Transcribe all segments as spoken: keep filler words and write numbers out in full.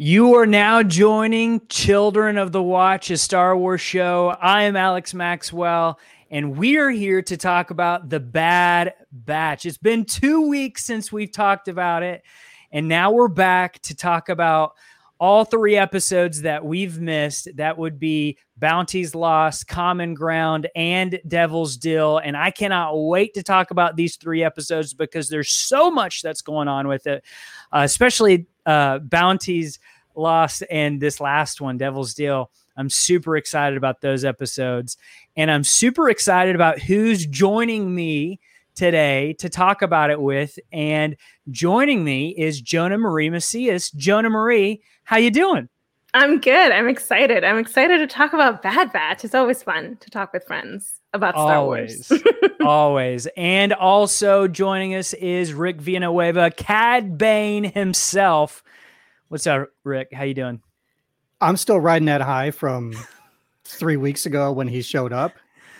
You are now joining Children of the Watch, a Star Wars show. I am Alex Maxwell, and we are here to talk about The Bad Batch. It's been two weeks since we've talked about it, and now we're back to talk about all three episodes that we've missed. That would be Bounty's Lost, Common Ground, and Devil's Deal. And I cannot wait to talk about these three episodes because there's so much that's going on with it, uh, especially uh, Bounty's Lost and this last one, Devil's Deal. I'm super excited about those episodes. And I'm super excited about who's joining me today to talk about it with. And joining me is Jonah Marie Macias. Jonah Marie, how you doing? I'm good. I'm excited. I'm excited to talk about Bad Batch. It's always fun to talk with friends about Star always, Wars. Always. And also joining us is Rick Villanueva, Cad Bane himself. What's up, Rick? How you doing? I'm still riding that high from three weeks ago when he showed up.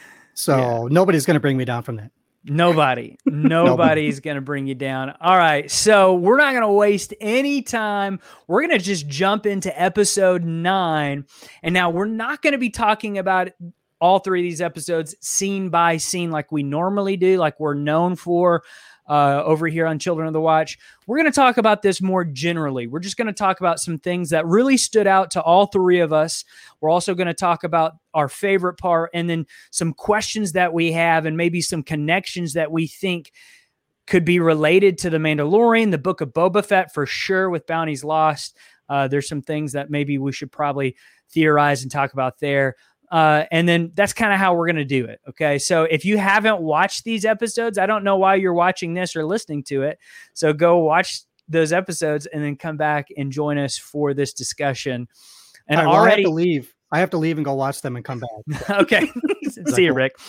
So yeah. Nobody's going to bring me down from that. Nobody, nobody's going to bring you down. All right. So we're not going to waste any time. We're going to just jump into episode nine. And now we're not going to be talking about all three of these episodes scene by scene like we normally do, like we're known for uh, over here on Children of the Watch. We're going to talk about this more generally. We're just going to talk about some things that really stood out to all three of us. We're also going to talk about our favorite part and then some questions that we have and maybe some connections that we think could be related to The Mandalorian, the Book of Boba Fett for sure with Bounty's Lost. Uh, there's some things that maybe we should probably theorize and talk about there. Uh, and then that's kind of how we're going to do it. Okay. So if you haven't watched these episodes, I don't know why you're watching this or listening to it. So go watch those episodes and then come back and join us for this discussion. And right, well, already I have to leave. I have to leave and go watch them and come back. Okay. See you, Rick.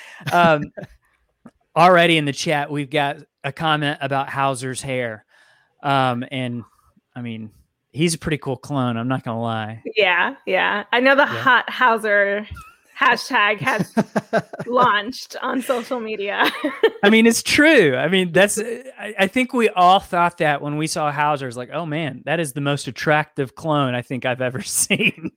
Um, already in the chat, we've got a comment about Hauser's hair. Um, and I mean, he's a pretty cool clone. I'm not going to lie. Yeah. Yeah. I know the yeah. hot Hauser hashtag has launched on social media. I mean, it's true. I mean, that's, I, I think we all thought that when we saw Hauser, it's like, oh man, that is the most attractive clone I think I've ever seen.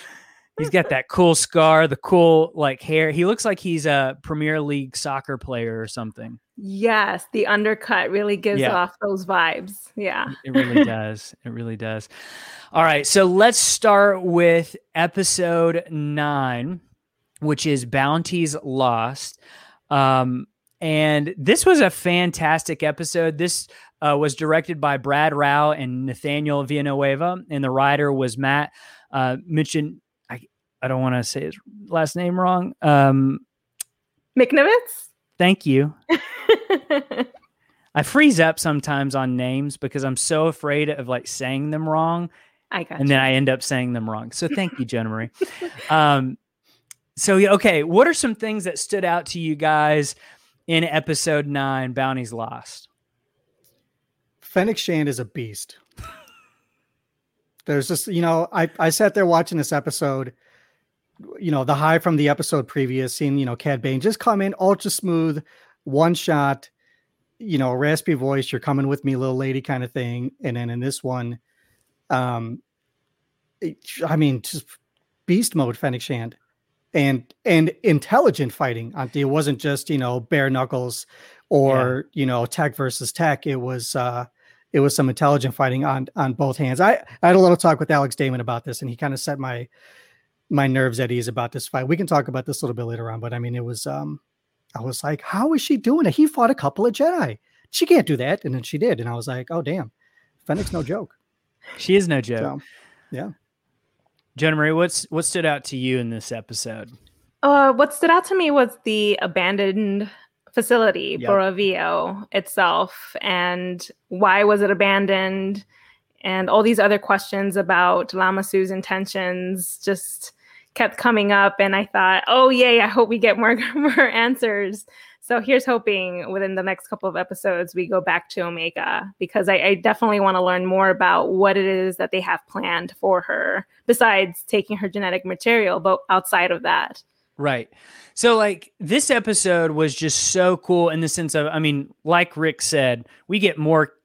He's got that cool scar, the cool like hair. He looks like he's a Premier League soccer player or something. Yes, the undercut really gives yeah. off those vibes. Yeah. It really does. It really does. All right, so let's start with episode nine, which is Bounty's Lost. Um, and this was a fantastic episode. This uh, was directed by Brad Rao and Nathaniel Villanueva, and the writer was Matt uh, Mitchin. I, I don't want to say his last name wrong. Um, Michnovitz? Thank you. I freeze up sometimes on names because I'm so afraid of like saying them wrong. I got and you. then I end up saying them wrong. So thank you, Jonah Marie. um, so, yeah, okay. What are some things that stood out to you guys in episode nine, Bounty's Lost? Fennec Shand is a beast. There's just, you know, I, I sat there watching this episode, you know, the high from the episode previous, seeing, you know, Cad Bane just come in ultra smooth, one shot, you know, raspy voice, you're coming with me, little lady kind of thing. And then in this one, um, it, I mean, just beast mode Fennec Shand and, and intelligent fighting. It wasn't just, you know, bare knuckles or, yeah. you know, tech versus tech. It was, uh, it was some intelligent fighting on, on both hands. I, I had a little talk with Alex Damon about this and he kind of set my, my nerves at ease about this fight. We can talk about this a little bit later on, but I mean, it was, um, I was like, how is she doing it? He fought a couple of Jedi. She can't do that. And then she did. And I was like, oh, damn. Fennec's no joke. She is no joke. So, yeah. Jonah Marie, what's, what stood out to you in this episode? Uh, what stood out to me was the abandoned facility, Yep. Borovio itself. And why was it abandoned? And all these other questions about Lama Su's intentions just kept coming up. And I thought, oh, yay, I hope we get more, more answers. So here's hoping within the next couple of episodes, we go back to Omega, because I, I definitely want to learn more about what it is that they have planned for her, besides taking her genetic material, but outside of that. Right. So like this episode was just so cool in the sense of, I mean, like Rick said, we get more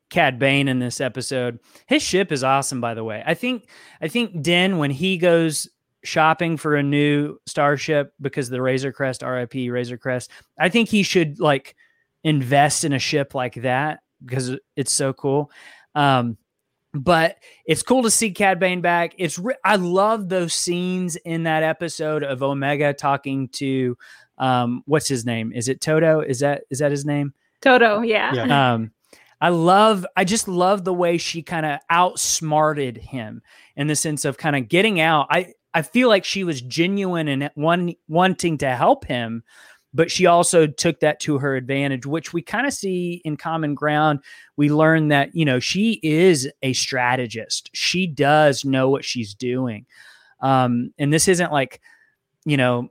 Cad Bane in this episode. His ship is awesome, by the way. I think I think Din, when he goes shopping for a new starship because the Razor Crest, R I P Razor Crest, I think he should like invest in a ship like that because it's so cool. Um, but it's cool to see Cad Bane back. It's re- I love those scenes in that episode of Omega talking to um, what's his name? Is it Toto? Is that is that his name? Toto, yeah. yeah. Um, I love, I just love the way she kind of outsmarted him in the sense of kind of getting out. I, I feel like she was genuine and one wanting to help him, but she also took that to her advantage, which we kind of see in Common Ground. We learn that, you know, she is a strategist. She does know what she's doing. Um, and this isn't like, you know,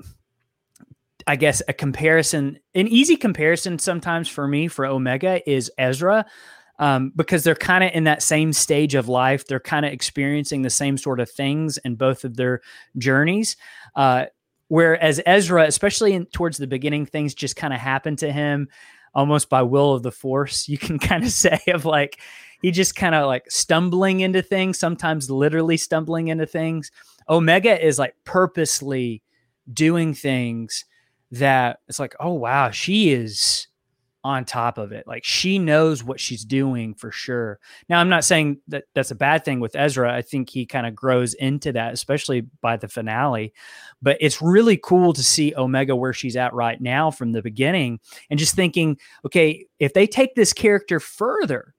I guess a comparison, an easy comparison sometimes for me for Omega is Ezra, um, because they're kind of in that same stage of life. They're kind of experiencing the same sort of things in both of their journeys. Uh, whereas Ezra, especially in, towards the beginning, things just kind of happen to him almost by will of the Force. You can kind of say of like, he just kind of like stumbling into things, sometimes literally stumbling into things. Omega is like purposely doing things that it's like, oh, wow, she is on top of it. Like she knows what she's doing for sure. Now, I'm not saying that that's a bad thing with Ezra. I think he kind of grows into that, especially by the finale. But it's really cool to see Omega where she's at right now from the beginning and just thinking, okay, if they take this character further,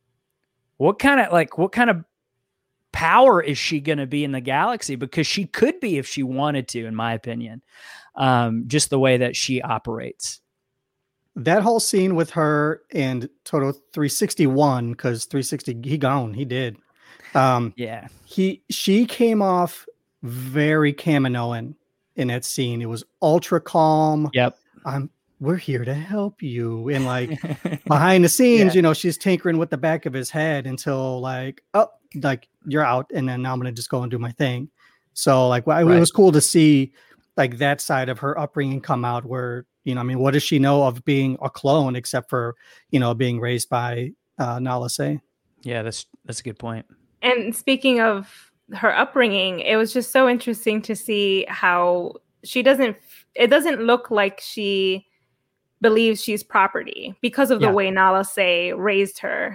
what kind of like, what kind of power is she going to be in the galaxy? Because she could be if she wanted to, in my opinion. Um, just the way that she operates. That whole scene with her and Toto three sixty-one, because three sixty, he gone, he did. Um, yeah. He, she came off very Kaminoan in that scene. It was ultra calm. Yep. I'm, we're here to help you. And like behind the scenes, yeah. you know, she's tinkering with the back of his head until like, oh, like you're out. And then now I'm going to just go and do my thing. So like, well, right. It was cool to see like that side of her upbringing come out where, you know, I mean, what does she know of being a clone except for, you know, being raised by uh, Nala Se? Yeah, that's that's a good point. And speaking of her upbringing, it was just so interesting to see how she doesn't, it doesn't look like she believes she's property because of the yeah. way Nala Se raised her.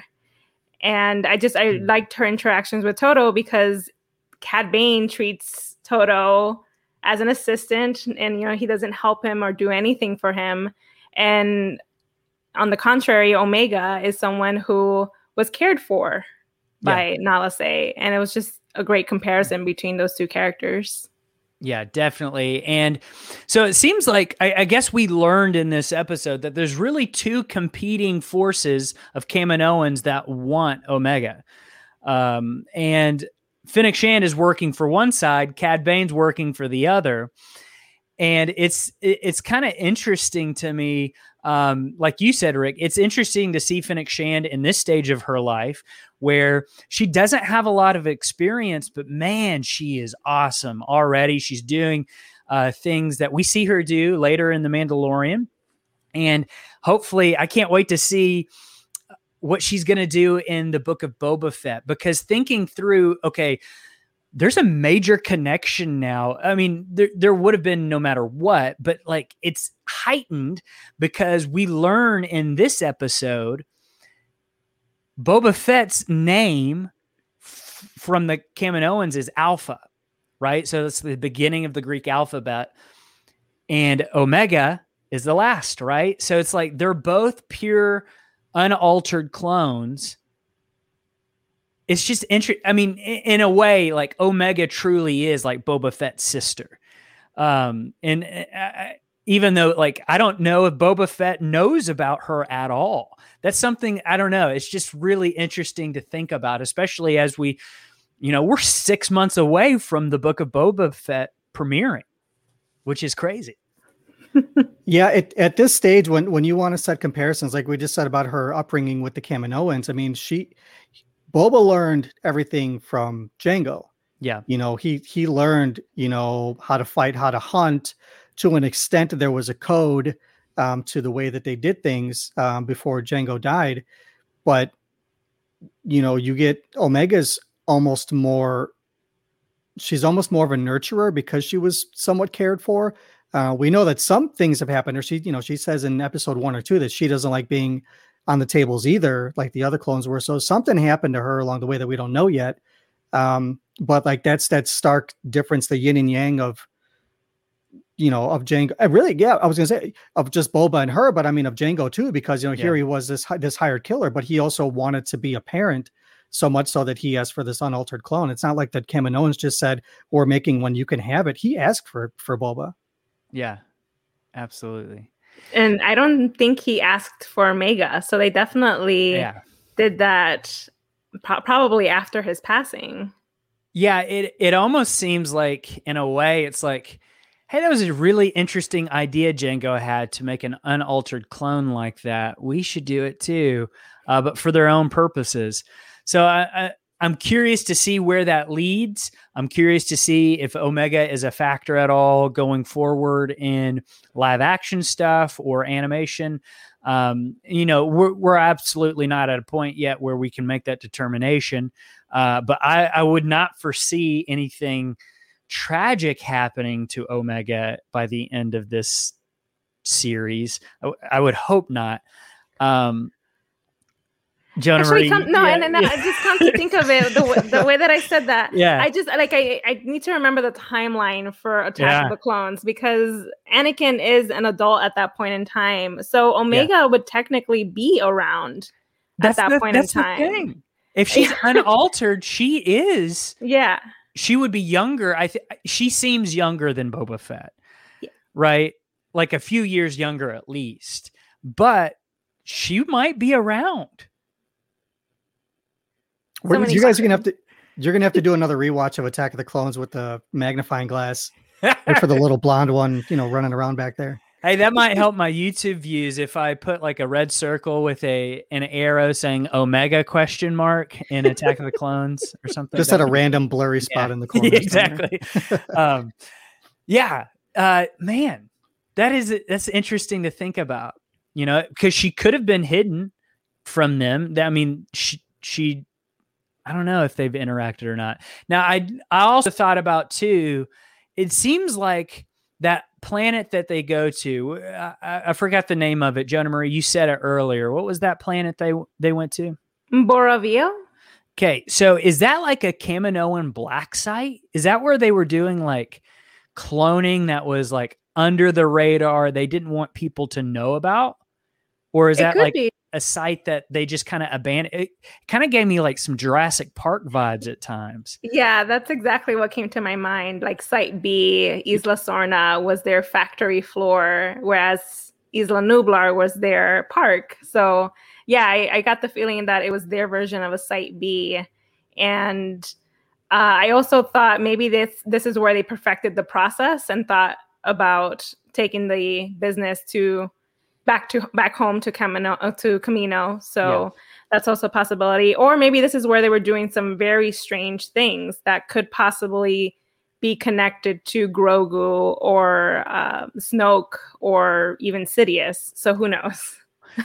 And I just, I mm. liked her interactions with Toto because Cad Bane treats Toto as an assistant, and you know he doesn't help him or do anything for him. And on the contrary, Omega is someone who was cared for by yeah. Nala Se, and it was just a great comparison between those two characters. Yeah, definitely. And so it seems like I, I guess we learned in this episode that there's really two competing forces of Kaminoans that want Omega, um, and Fennec Shand is working for one side, Cad Bane's working for the other. And it's it's kind of interesting to me, um, like you said, Rick, it's interesting to see Fennec Shand in this stage of her life where she doesn't have a lot of experience, but man, she is awesome already. She's doing uh, things that we see her do later in The Mandalorian. And hopefully, I can't wait to see what she's going to do in the Book of Boba Fett, because thinking through, okay, there's a major connection now. I mean, there, there would have been no matter what, but like it's heightened because we learn in this episode, Boba Fett's name f- from the Kaminoans is Alpha, right? So that's the beginning of the Greek alphabet, and Omega is the last, right? So it's like, they're both pure unaltered clones. It's just interesting. I mean, in a way, like Omega truly is like Boba Fett's sister. Um, and uh, even though, like, I don't know if Boba Fett knows about her at all. That's something, I don't know. It's just really interesting to think about, especially as we, you know, we're six months away from the Book of Boba Fett premiering, which is crazy. Yeah, it, at this stage, when when you want to set comparisons, like we just said about her upbringing with the Kaminoans, I mean, she, Boba learned everything from Jango. Yeah, you know, he he learned, you know, how to fight, how to hunt. To an extent, there was a code um, to the way that they did things um, before Jango died, but you know, you get Omega's almost more, she's almost more of a nurturer because she was somewhat cared for. Uh, we know that some things have happened, or she, you know, she says in episode one or two that she doesn't like being on the tables either, like the other clones were. So something happened to her along the way that we don't know yet. Um, but like that's that stark difference, the yin and yang of, you know, of Jango. I really, yeah, I was gonna say of just Boba and her, but I mean of Jango too, because you know, here Yeah. he was this this hired killer, but he also wanted to be a parent, so much so that he asked for this unaltered clone. It's not like that Kaminoans just said, "We're making one, you can have it." He asked for for Boba. Yeah, absolutely. And I don't think he asked for Omega, so they definitely Yeah. did that pro- probably after his passing. Yeah, it it almost seems like, in a way, it's like, hey, that was a really interesting idea Jango had to make an unaltered clone like that. We should do it too, uh, but for their own purposes. So I, I, I'm curious to see where that leads. I'm curious to see if Omega is a factor at all going forward in live action stuff or animation. Um, you know, we're, we're absolutely not at a point yet where we can make that determination. Uh, but I, I would not foresee anything tragic happening to Omega by the end of this series. I, I would hope not. Um, Jonah Actually, Marie, come, no, yeah, and, and yeah. I just come to think of it the, w- the way that I said that. Yeah. I just like I, I need to remember the timeline for Attack Yeah. of the Clones because Anakin is an adult at that point in time, so Omega would technically be around That's at that the, point that's in the time. thing. If she's unaltered, she is. Yeah, She would be younger. I think she seems younger than Boba Fett, Yeah. right? Like a few years younger at least. But she might be around. We're- many you guys are gonna questions. have to, you're gonna have to do another rewatch of Attack of the Clones with the magnifying glass. Wait for the little blonde one, you know, running around back there. Hey, that might help my YouTube views if I put like a red circle with a an arrow saying Omega question mark in Attack of the Clones or something. Just That at a would be- random blurry spot Yeah. in the corner. exactly. um, yeah, uh, man, that is that's interesting to think about. You know, because she could have been hidden from them. I mean, she she. I don't know if they've interacted or not. Now, I I also thought about too. It seems like that planet that they go to. I, I forgot the name of it. Jonah Marie, you said it earlier. What was that planet they they went to? Borovio. Okay, so is that like a Kaminoan black site? Is that where they were doing like cloning that was like under the radar? They didn't want people to know about, or is It that could like be. a site that they just kind of abandoned? It kind of gave me like some Jurassic Park vibes at times. Yeah, that's exactly what came to my mind. Like Site B, Isla Sorna was their factory floor, whereas Isla Nublar was their park. So yeah, I, I got the feeling that it was their version of a Site B. And uh, I also thought maybe this this is where they perfected the process and thought about taking the business to back to back home to Camino uh, to Camino. So Yeah. that's also a possibility. Or maybe this is where they were doing some very strange things that could possibly be connected to Grogu or uh, Snoke or even Sidious. So who knows?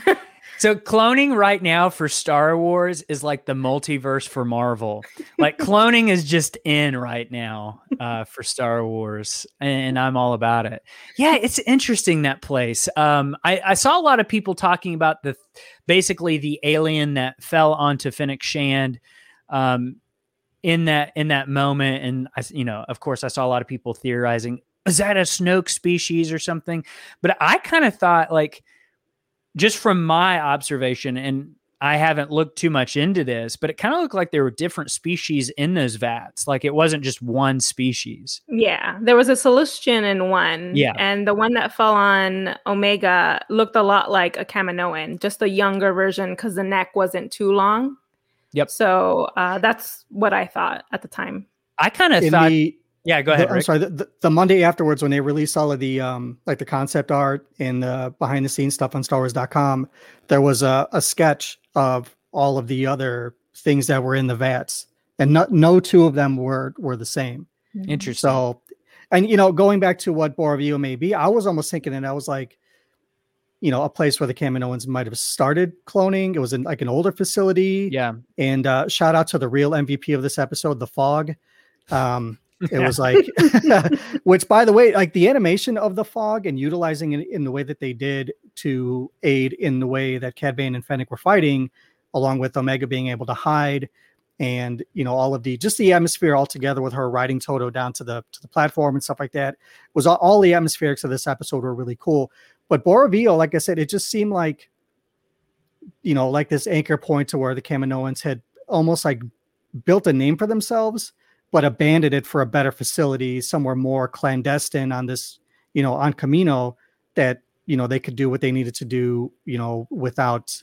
So cloning right now for Star Wars is like the multiverse for Marvel. Like cloning is just in right now uh, for Star Wars, and I'm all about it. Yeah, it's interesting, that place. Um, I, I saw a lot of people talking about the basically the alien that fell onto Fennec Shand um, in that in that moment, and I, you know, of course, I saw a lot of people theorizing, is that a Snoke species or something? But I kind of thought like, just from my observation, and I haven't looked too much into this, but it kind of looked like there were different species in those vats. Like it wasn't just one species. Yeah, there was a Celestian in one. Yeah. And the one that fell on Omega looked a lot like a Kaminoan, just a younger version because the neck wasn't too long. Yep. So uh, that's what I thought at the time. I kind of In thought, the, yeah, go ahead. the, I'm Rick. sorry. The, the, the Monday afterwards, when they released all of the um, like the concept art and the behind the scenes stuff on Star Wars dot com, there was a, a sketch of all of the other things that were in the vats, and no, no two of them were were the same. Interesting. So, and you know, going back to what Borovio may be, I was almost thinking, and I was like, you know, a place where the Kaminoans might have started cloning. It was in like an older facility. Yeah. And uh, shout out to the real M V P of this episode, The Fog. Um, it was like, which by the way, like the animation of the Fog and utilizing it in the way that they did to aid in the way that Cad Bane and Fennec were fighting, along with Omega being able to hide, and you know, all of the just the atmosphere all together with her riding Toto down to the to the platform and stuff like that, was all, all the atmospherics of this episode were really cool. But Borovio, like I said, it just seemed like, you know, like this anchor point to where the Kaminoans had almost like built a name for themselves, but abandoned it for a better facility somewhere more clandestine on this, you know, on Kamino, that, you know, they could do what they needed to do, you know, without,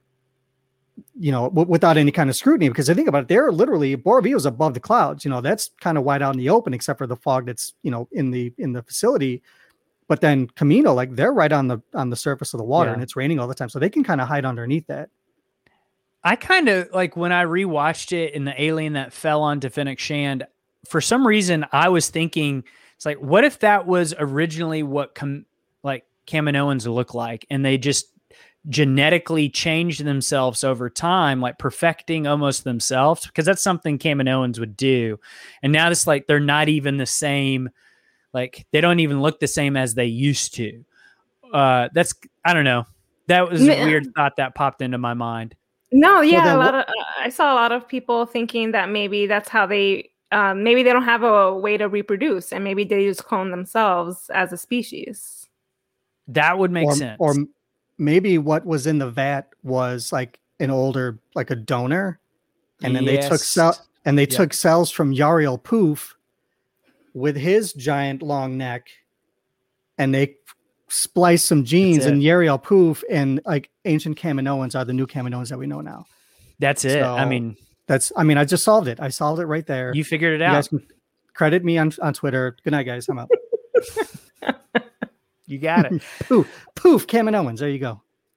you know, w- without any kind of scrutiny. Because I think about it, they're literally, Borovio is above the clouds, you know, that's kind of wide out in the open, except for the fog that's, you know, in the, in the facility. But then Kamino, like they're right on the, on the surface of the water, yeah. and it's raining all the time. So they can kind of hide underneath that. I kind of like when I rewatched it in the alien that fell onto Fennec Shand, for some reason I was thinking, it's like, what if that was originally what com- like Kaminoans look like, and they just genetically changed themselves over time, like perfecting almost themselves, because that's something Kaminoans would do. And now it's like, they're not even the same. Like they don't even look the same as they used to. Uh, that's, I don't know. That was a weird thought that popped into my mind. No, yeah, well, a lot what, of uh, I saw a lot of people thinking that maybe that's how they, um, maybe they don't have a way to reproduce, and maybe they just clone themselves as a species. That would make or, sense. Or maybe what was in the vat was like an older, like a donor, and then yes. they took cell and they yep. took cells from Yariel Poof with his giant long neck, and they splice some genes, and Yariel Poof and like ancient Kaminoans are the new Kaminoans that we know now. That's it. So I mean, that's, I mean, I just solved it. I solved it right there. You figured it you out. Guys can credit me on, on Twitter. Good night, guys. I'm out. You got it. Poof, poof, Kaminoans. There you go.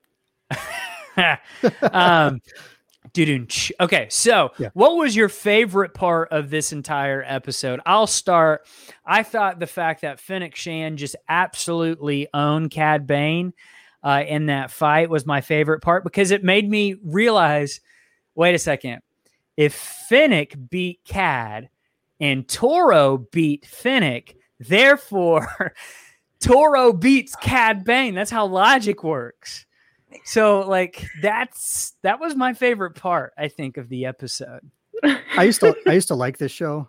um, Okay, so yeah. What was your favorite part of this entire episode? I'll start. I thought the fact that Fennec Shand just absolutely owned Cad Bane uh, in that fight was my favorite part, because it made me realize, wait a second, if Fennec beat Cad and Toro beat Fennec, therefore Toro beats Cad Bane. That's how logic works. So like that's that was my favorite part, I think, of the episode. I used to I used to like this show.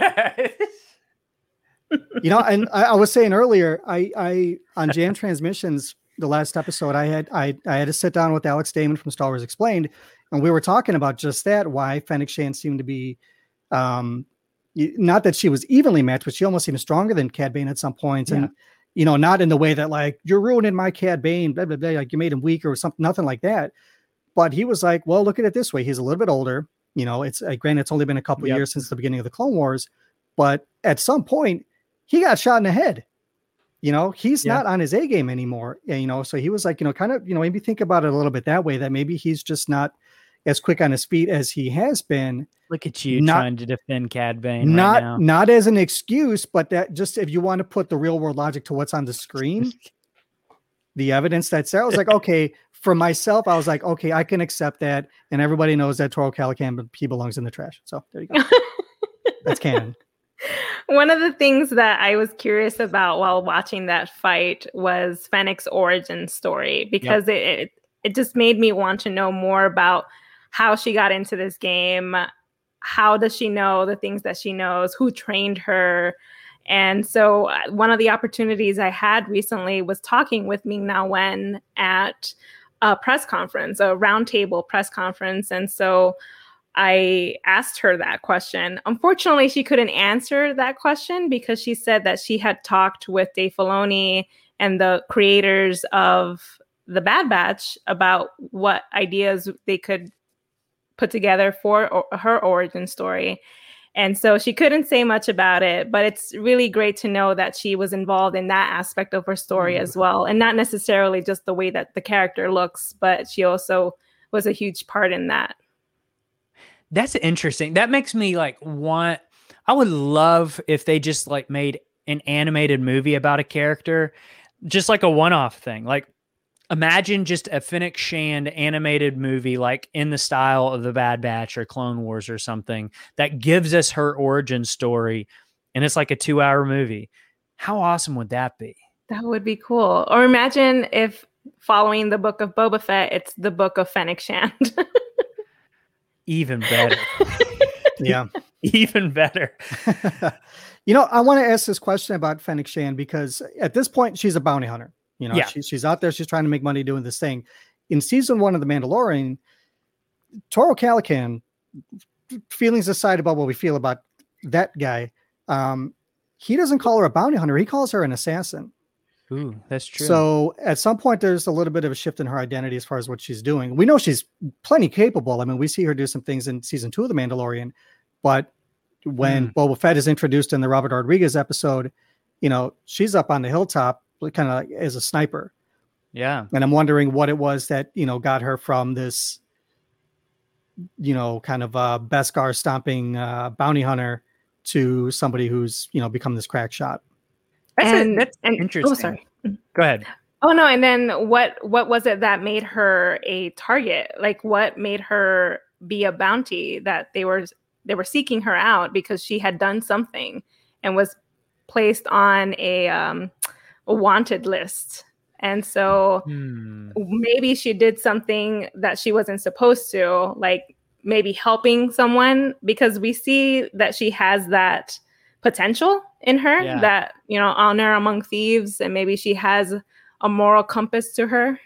You know, and I, I was saying earlier, I I on Jam Transmissions, the last episode, I had I I had to sit down with Alex Damon from Star Wars Explained, and we were talking about just that, why Fennec Shand seemed to be um not that she was evenly matched, but she almost seemed stronger than Cad Bane at some points. Yeah. And you know, not in the way that like, you're ruining my Cad Bane, blah, blah, blah, like you made him weaker or something, nothing like that. But he was like, well, look at it this way. He's a little bit older. You know, it's uh, granted, it's only been a couple yep. years since the beginning of the Clone Wars, but at some point he got shot in the head. You know, he's yeah. not on his A game anymore. And, you know, so he was like, you know, kind of, you know, maybe think about it a little bit that way, that maybe he's just not as quick on his feet as he has been. Look at you not, trying to defend Cad Bane not, right now. Not as an excuse, but that just, if you want to put the real world logic to what's on the screen, the evidence that's there, I was like, okay, for myself, I was like, okay, I can accept that. And everybody knows that Toro Calican, he belongs in the trash. So there you go. That's canon. One of the things that I was curious about while watching that fight was Fennec's origin story, because yep. it, it it just made me want to know more about how she got into this game. How does she know the things that she knows? Who trained her? And so one of the opportunities I had recently was talking with Ming-Na Wen at a press conference, a roundtable press conference. And so I asked her that question. Unfortunately, she couldn't answer that question because she said that she had talked with Dave Filoni and the creators of The Bad Batch about what ideas they could put together for or, her origin story. And so she couldn't say much about it, but it's really great to know that she was involved in that aspect of her story mm. as well. And not necessarily just the way that the character looks, but she also was a huge part in that. That's interesting. That makes me like want, I would love if they just like made an animated movie about a character, just like a one-off thing. Like imagine just a Fennec Shand animated movie, like in the style of The Bad Batch or Clone Wars or something, that gives us her origin story, and it's like a two-hour movie. How awesome would that be? That would be cool. Or imagine if following the book of Boba Fett, it's the book of Fennec Shand. Even better. Yeah. Even better. You know, I want to ask this question about Fennec Shand because at this point, she's a bounty hunter. You know, Yeah. she, she's out there. She's trying to make money doing this thing. In season one of The Mandalorian, Toro Calican, feelings aside about what we feel about that guy, um, he doesn't call her a bounty hunter. He calls her an assassin. Ooh, that's true. So at some point, there's a little bit of a shift in her identity as far as what she's doing. We know she's plenty capable. I mean, we see her do some things in season two of The Mandalorian, but when mm. Boba Fett is introduced in the Robert Rodriguez episode, you know, she's up on the hilltop kind of as a sniper. Yeah. And I'm wondering what it was that, you know, got her from this, you know, kind of uh Beskar stomping uh, bounty hunter to somebody who's, you know, become this crack shot. That's, and, a, that's and, interesting. Oh, sorry. Go ahead. Oh no! And then what? What was it that made her a target? Like, what made her be a bounty? That they were they were seeking her out because she had done something and was placed on a, um, a wanted list. And so hmm. maybe she did something that she wasn't supposed to, like maybe helping someone, because we see that she has that potential in her, yeah. that, you know, honor among thieves, and maybe she has a moral compass to her.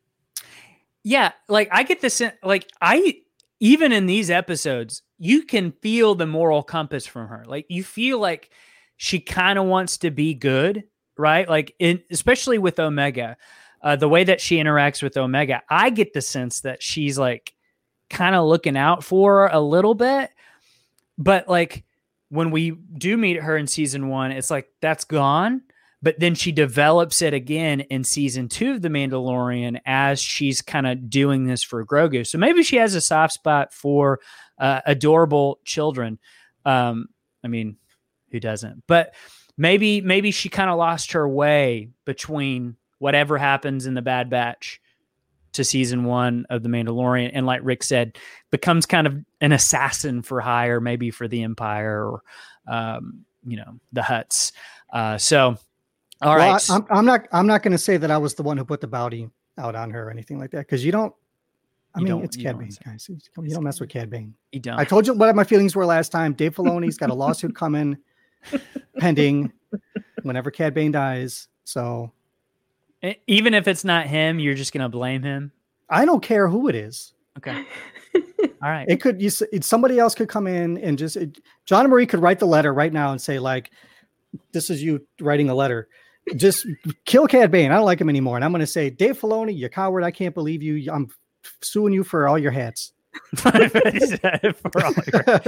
Yeah, like I get this, like I, even in these episodes, you can feel the moral compass from her. Like you feel like she kind of wants to be good, right? Like in, especially with Omega, uh, the way that she interacts with Omega, I get the sense that she's like kind of looking out for her a little bit, but like, when we do meet her in season one, it's like that's gone. But then she develops it again in season two of The Mandalorian as she's kind of doing this for Grogu. So maybe she has a soft spot for uh, adorable children. Um, I mean, who doesn't? But maybe maybe she kind of lost her way between whatever happens in The Bad Batch to season one of The Mandalorian. And like Rick said, becomes kind of an assassin for hire, maybe for the Empire or, um, you know, the Hutts. Uh, so, all well, right. I, I'm, I'm not, I'm not going to say that I was the one who put the bounty out on her or anything like that. Cause you don't, I you mean, it's Cad Bane, guys. You don't mess with Cad Bane. You don't. I told you what my feelings were last time. Dave Filoni's got a lawsuit coming pending whenever Cad Bane dies. So, even if it's not him, you're just going to blame him? I don't care who it is. Okay. All right. It could, you, it, somebody else could come in and just, it, John and Marie could write the letter right now and say, like, this is you writing a letter. Just kill Cad Bane. I don't like him anymore. And I'm going to say, Dave Filoni, you coward. I can't believe you. I'm suing you for all your hats. for all your...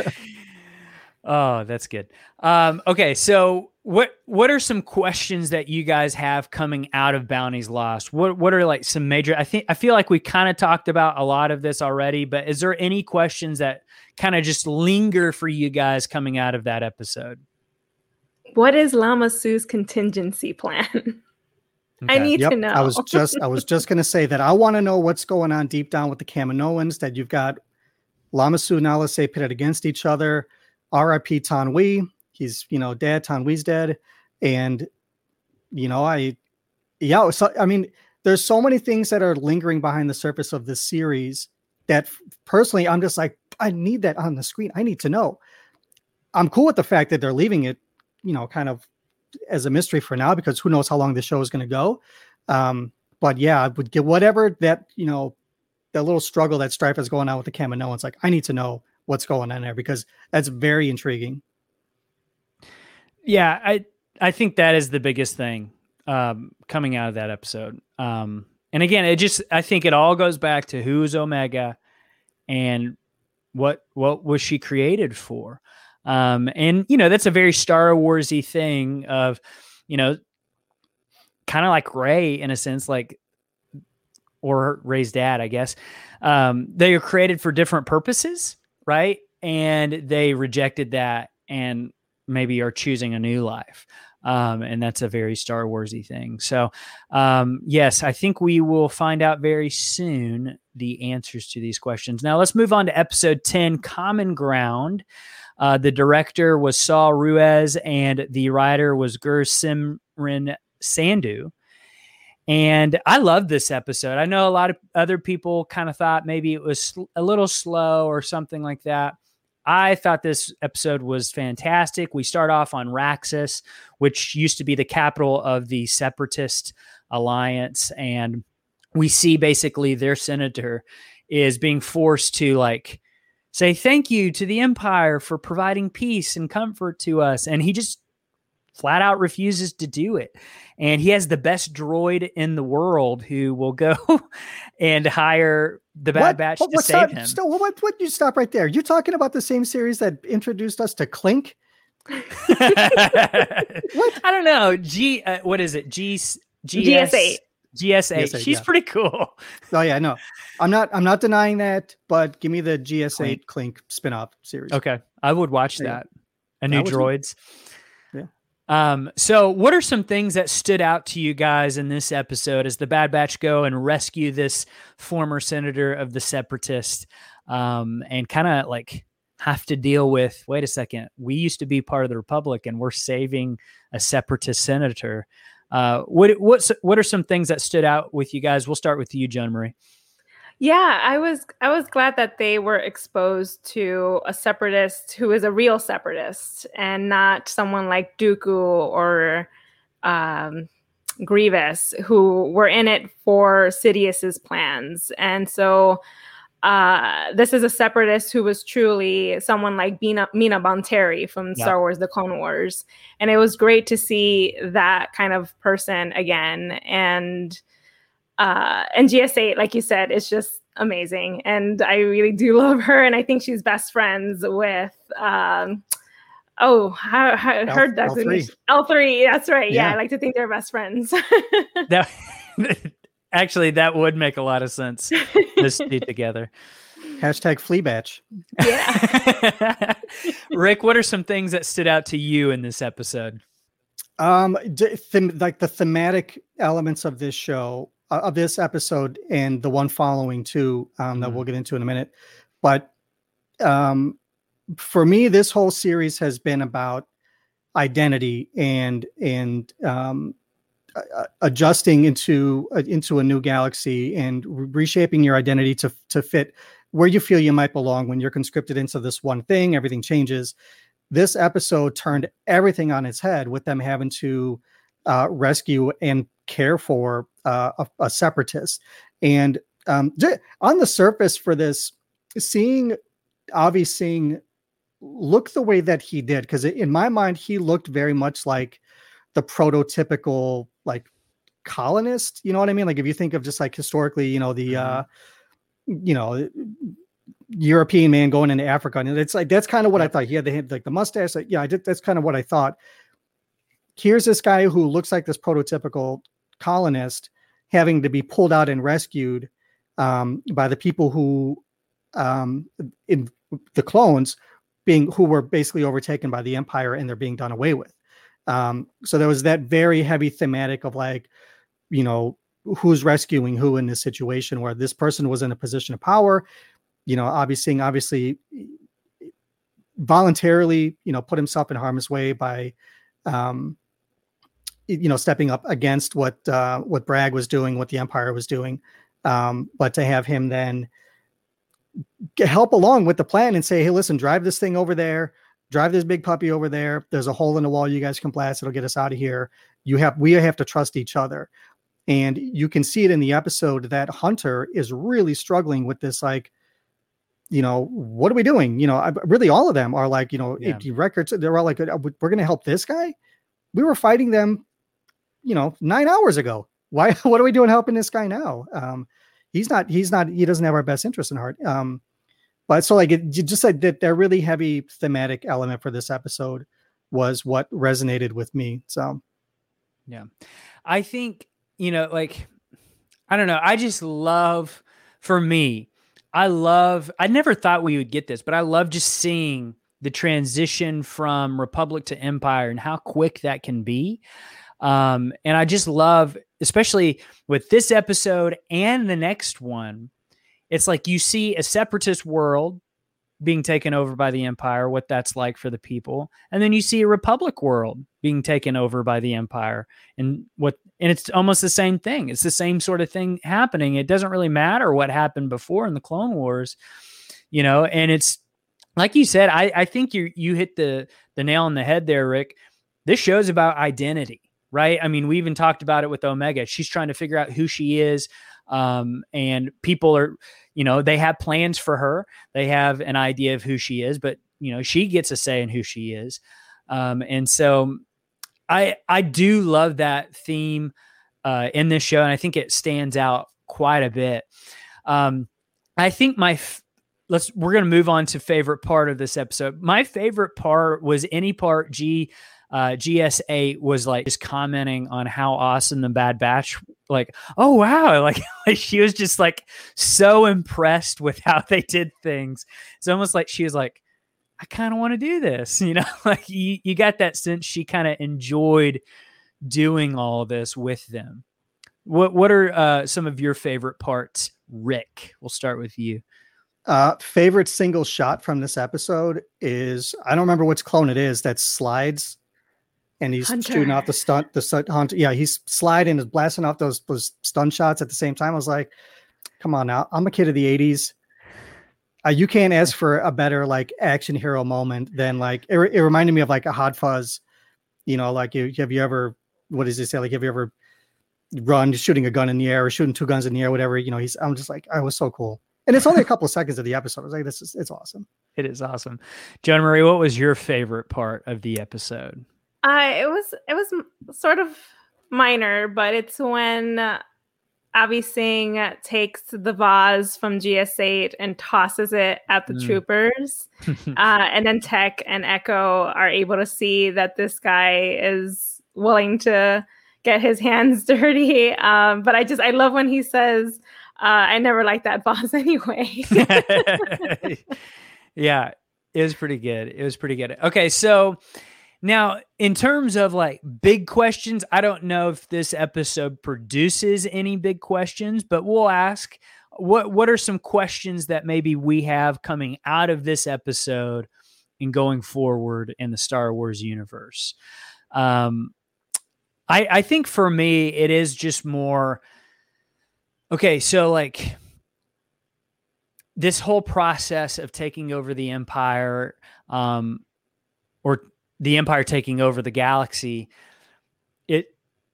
Oh, that's good. Um, okay. So what, what are some questions that you guys have coming out of Bounties Lost? What, what are like some major, I think, I feel like we kind of talked about a lot of this already, but is there any questions that kind of just linger for you guys coming out of that episode? What is Lama Sue's contingency plan? Okay. I need yep. to know. I was just, I was just going to say that I want to know what's going on deep down with the Kaminoans, that you've got Lama Sue and Nala Se pitted against each other. R I P Tan Wee. He's, you know, dead. Tan Wee's dead. And, you know, I, yeah, so, I mean, there's so many things that are lingering behind the surface of this series that personally, I'm just like, I need that on the screen. I need to know. I'm cool with the fact that they're leaving it, you know, kind of as a mystery for now, because who knows how long the show is going to go. Um, but yeah, I would get whatever that, you know, that little struggle that Strife is going on with the Kaminoans. Like, I need to know what's going on there, because that's very intriguing. Yeah, I I think that is the biggest thing um, coming out of that episode. Um, and again, it just, I think it all goes back to who's Omega and what what was she created for. Um, and you know, that's a very Star Wars-y thing of, you know, kind of like Rey in a sense, like, or Rey's dad, I guess. Um, they are created for different purposes. Right. And they rejected that and maybe are choosing a new life. Um, and that's a very Star Warsy thing. So, um, yes, I think we will find out very soon the answers to these questions. Now, let's move on to episode ten, Common Ground. Uh, the director was Saul Ruiz, and the writer was Gursimran Sandhu. And I love this episode. I know a lot of other people kind of thought maybe it was a little slow or something like that. I thought this episode was fantastic. We start off on Raxus, which used to be the capital of the Separatist Alliance. And we see basically their senator is being forced to like say thank you to the Empire for providing peace and comfort to us. And he just flat out refuses to do it. And he has the best droid in the world who will go and hire the Bad what? Batch what, to save stop, him. Stop, what, what, you stop right there. You're talking about the same series that introduced us to Clink? What? I don't know. G, uh, what is it? G, G, G S eight. G S eight. G S eight, She's yeah. pretty cool. Oh yeah, no, I'm not. I'm not denying that. But give me the G S eight Clink spinoff series. Okay, I would watch Yeah. that. A new would too. droids. Yeah. Um. So, what are some things that stood out to you guys in this episode as the Bad Batch go and rescue this former senator of the Separatists, um, and kind of like have to deal with? Wait a second, we used to be part of the Republic, and we're saving a Separatist senator. Uh, what what's what are some things that stood out with you guys? We'll start with you, Joan Marie. Yeah, I was I was glad that they were exposed to a separatist who is a real separatist and not someone like Dooku or um, Grievous, who were in it for Sidious's plans. And so uh, this is a separatist who was truly someone like Mina, Mina Bonteri from Yeah. Star Wars: The Clone Wars. And it was great to see that kind of person again. And Uh, and G S eight, like you said, is just amazing. And I really do love her. And I think she's best friends with, um, oh, I, I L- heard that. L three. L three. That's right. Yeah. Yeah. I like to think they're best friends. That actually that would make a lot of sense. This two together. Hashtag flea batch. Yeah. Rick, what are some things that stood out to you in this episode? Um, d- them, like the thematic elements of this show, uh, of this episode, and the one following too, um, that Mhm. we'll get into in a minute. But um, for me, this whole series has been about identity and and um, uh, adjusting into uh, into a new galaxy and re- reshaping your identity to to fit where you feel you might belong. When you're conscripted into this one thing, everything changes. This episode turned everything on its head with them having to uh, rescue and care for uh, a, a separatist. And um, j- on the surface for this, seeing Avi Singh look the way that he did, because in my mind, he looked very much like the prototypical like colonist. You know what I mean? Like if you think of just like historically, you know, the, uh, you know, European man going into Africa. And it's like, that's kind of what I thought. He had the, like the mustache. Like, yeah, I did. That's kind of what I thought. Here's this guy who looks like this prototypical colonist having to be pulled out and rescued um, by the people who, um, in the clones being, who were basically overtaken by the Empire and they're being done away with. Um, so there was that very heavy thematic of like, you know, who's rescuing who in this situation where this person was in a position of power. You know, obviously, obviously, voluntarily, you know, put himself in harm's way by, um, you know, stepping up against what uh, what Bragg was doing, what the Empire was doing. Um, but to have him then get help along with the plan and say, hey, listen, drive this thing over there, drive this big puppy over there. There's a hole in the wall. You guys can blast. It'll get us out of here. You have, we have to trust each other. And you can see it in the episode that Hunter is really struggling with this, like, you know, what are we doing? You know, I, really all of them are like, you know, Yeah. A P records. They're all like, we're going to help this guy. We were fighting them, you know, nine hours ago. Why, what are we doing helping this guy now? Um, he's not, he's not, he doesn't have our best interest in heart. Um, but so like, it, you just said that that really heavy thematic element for this episode was what resonated with me. So, Yeah. I think, you know, like, I don't know. I just love, for me, I love, I never thought we would get this, but I love just seeing the transition from Republic to Empire and how quick that can be. Um, and I just love, especially with this episode and the next one, it's like you see a separatist world being taken over by the Empire, what that's like for the people. And then you see a Republic world being taken over by the Empire, and what, and it's almost the same thing. It's the same sort of thing happening. It doesn't really matter what happened before in the Clone Wars, you know, and it's like you said, I, I think you, you hit the, the nail on the head there, Rick. This show's about identity. Right. I mean, we even talked about it with Omega. She's trying to figure out who she is. Um, and people are, you know, they have plans for her. They have an idea of who she is, but, you know, she gets a say in who she is. Um, and so I, I do love that theme uh, in this show. And I think it stands out quite a bit. Um, I think my, f- let's, we're going to move on to favorite part of this episode. My favorite part was any part G Uh, G S eight was like just commenting on how awesome the Bad Batch, like, oh, wow. Like, like she was just like so impressed with how they did things. It's almost like she was like, I kind of want to do this, you know, like you, you got that sense she kind of enjoyed doing all this with them. What, what are uh, some of your favorite parts, Rick? We'll start with you. Uh, favorite single shot from this episode is, I don't remember which clone it is that slides. And he's Hunter. shooting off the stunt, the stunt Hunter. Yeah, he's sliding, is blasting off those, those stun shots at the same time. I was like, come on now. I'm a kid of the eighties. Uh, you can't ask for a better like action hero moment than like, it, it reminded me of like a Hot Fuzz, you know, like you, have you ever, what does he say? Like, have you ever run shooting a gun in the air or shooting two guns in the air, whatever, you know, he's, I'm just like, I was so cool. And it's only a couple of seconds of the episode. I was like, this is, it's awesome. It is awesome. Jonah Marie, what was your favorite part of the episode? Uh, it was it was sort of minor, but it's when uh, Avi Singh takes the vase from G S eight and tosses it at the mm. troopers, uh, and then Tech and Echo are able to see that this guy is willing to get his hands dirty. Um, but I just I love when he says, uh, "I never liked that vase anyway." Yeah, it was pretty good. It was pretty good. Okay, so. Now, in terms of like big questions, I don't know if this episode produces any big questions, but we'll ask what what are some questions that maybe we have coming out of this episode and going forward in the Star Wars universe. Um, I I think for me, it is just more, okay, so like this whole process of taking over the Empire, um, or the Empire taking over the galaxy, it,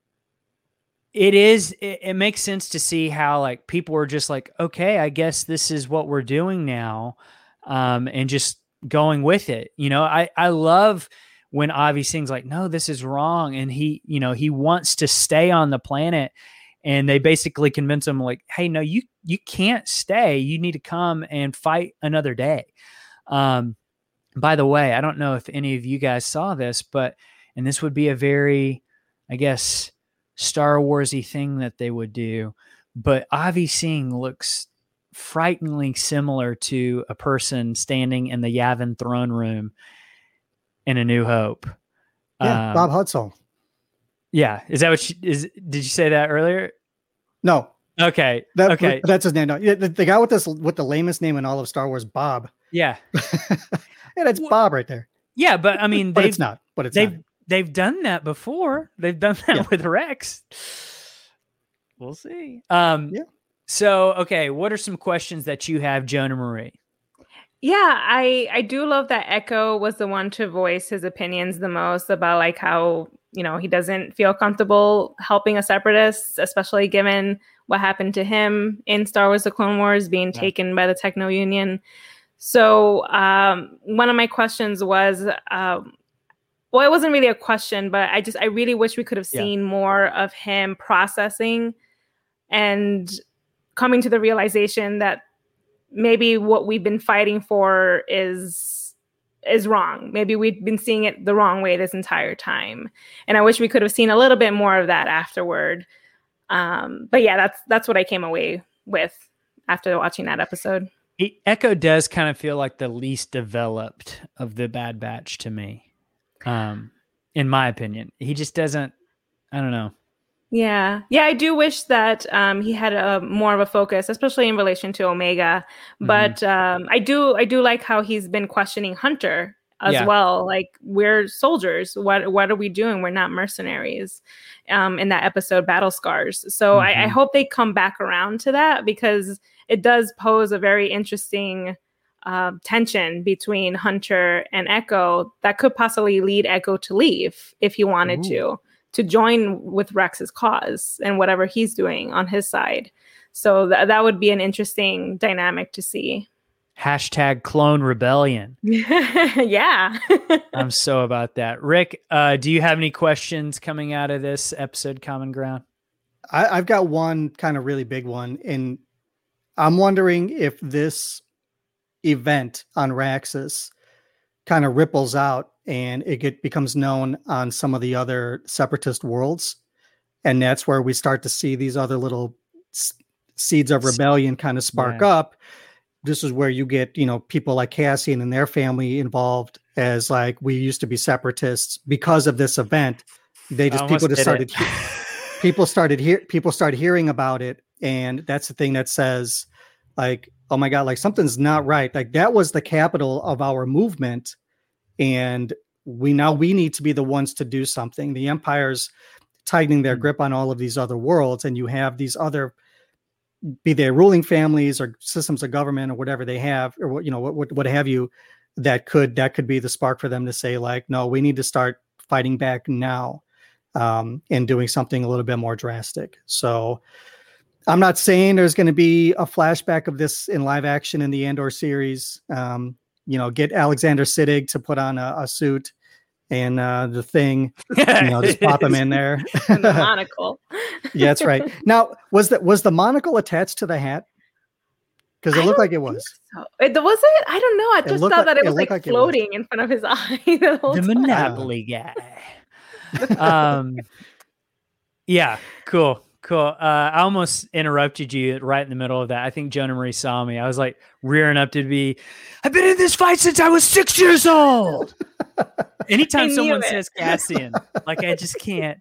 it is, it, it makes sense to see how like people are just like, okay, I guess this is what we're doing now. Um, and just going with it. You know, I, I love when Avi Singh's like, no, this is wrong. And he, you know, he wants to stay on the planet, and they basically convince him like, hey, no, you, you can't stay. You need to come and fight another day. Um, By the way, I don't know if any of you guys saw this, but, and this would be a very, I guess, Star Wars-y thing that they would do, but Avi Singh looks frighteningly similar to a person standing in the Yavin throne room in A New Hope. Yeah, um, Bob Hudson. Yeah. Is that what you, is, did you say that earlier? No. Okay. That, okay. That's his name. No. Yeah, the, the guy with this, with the lamest name in all of Star Wars, Bob. Yeah. Yeah, that's Bob right there. Yeah, but I mean, but it's not. But it's they've not. they've done that before. They've done that yeah. with Rex. We'll see. Um, yeah. So, okay, what are some questions that you have, Jonah Marie? Yeah, I I do love that Echo was the one to voice his opinions the most about like how, you know, he doesn't feel comfortable helping a separatist, especially given what happened to him in Star Wars: The Clone Wars, being yeah. taken by the Techno Union. So um, one of my questions was, um, well, it wasn't really a question, but I just, I really wish we could have seen yeah. more of him processing and coming to the realization that maybe what we've been fighting for is, is wrong. Maybe we've been seeing it the wrong way this entire time. And I wish we could have seen a little bit more of that afterward. Um, but yeah, that's, that's what I came away with after watching that episode. He, Echo does kind of feel like the least developed of the Bad Batch to me, um, in my opinion. He just doesn't. I don't know. Yeah. Yeah, I do wish that um, he had a more of a focus, especially in relation to Omega. But mm-hmm. um, I do I do like how he's been questioning Hunter as yeah. well. Like, we're soldiers. What what are we doing? We're not mercenaries. Um, in that episode, Battle Scars. So mm-hmm. I, I hope they come back around to that, because it does pose a very interesting uh, tension between Hunter and Echo that could possibly lead Echo to leave if he wanted Ooh. to. to join with Rex's cause and whatever he's doing on his side. So th- that would be an interesting dynamic to see. Hashtag clone rebellion. Yeah. I'm so about that. Rick, uh, do you have any questions coming out of this episode, Common Ground? I, I've got one kind of really big one. And I'm wondering if this event on Raxus kind of ripples out and it get, becomes known on some of the other separatist worlds. And that's where we start to see these other little s- seeds of rebellion kind of spark yeah. up. This is where you get, you know, people like Cassian and their family involved as like, we used to be separatists because of this event. They just, people just started, he- people started hear people started hearing about it. And that's the thing that says like, oh my God, like something's not right. Like that was the capital of our movement. And we now we need to be the ones to do something. The Empire's tightening their grip on all of these other worlds, and you have these other, be they ruling families or systems of government or whatever they have, or what you know, what, what what have you, that could that could be the spark for them to say like, no, we need to start fighting back now, um, and doing something a little bit more drastic. So I'm not saying there's going to be a flashback of this in live action in the Andor series. Um, you know, get Alexander Siddig to put on a, a suit and uh, the thing, you know, just pop him in there. And the monocle. Yeah, that's right. Now, was that was the monocle attached to the hat? Because it I looked like it was. So. It, was it? I don't know. I just thought like, that it was it like, like floating it was. in front of his eye. The, whole the Monopoly guy. um, yeah, cool. Cool. Uh, I almost interrupted you right in the middle of that. I think Jonah Marie saw me. I was like rearing up to be, I've been in this fight since I was six years old. Anytime someone it. says Cassian, like I just can't.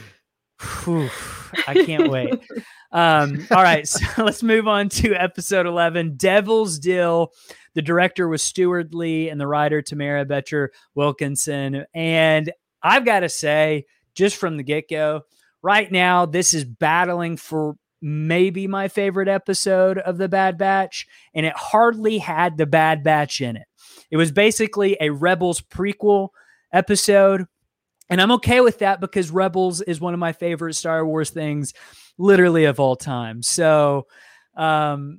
Whew, I can't wait. Um, all right, so let's move on to episode eleven, Devil's Deal. The director was Stuart Lee and the writer Tamara Becher Wilkinson. And I've got to say, just from the get-go, right now, this is battling for maybe my favorite episode of The Bad Batch, and it hardly had The Bad Batch in it. It was basically a Rebels prequel episode, and I'm okay with that because Rebels is one of my favorite Star Wars things, literally of all time. So, um,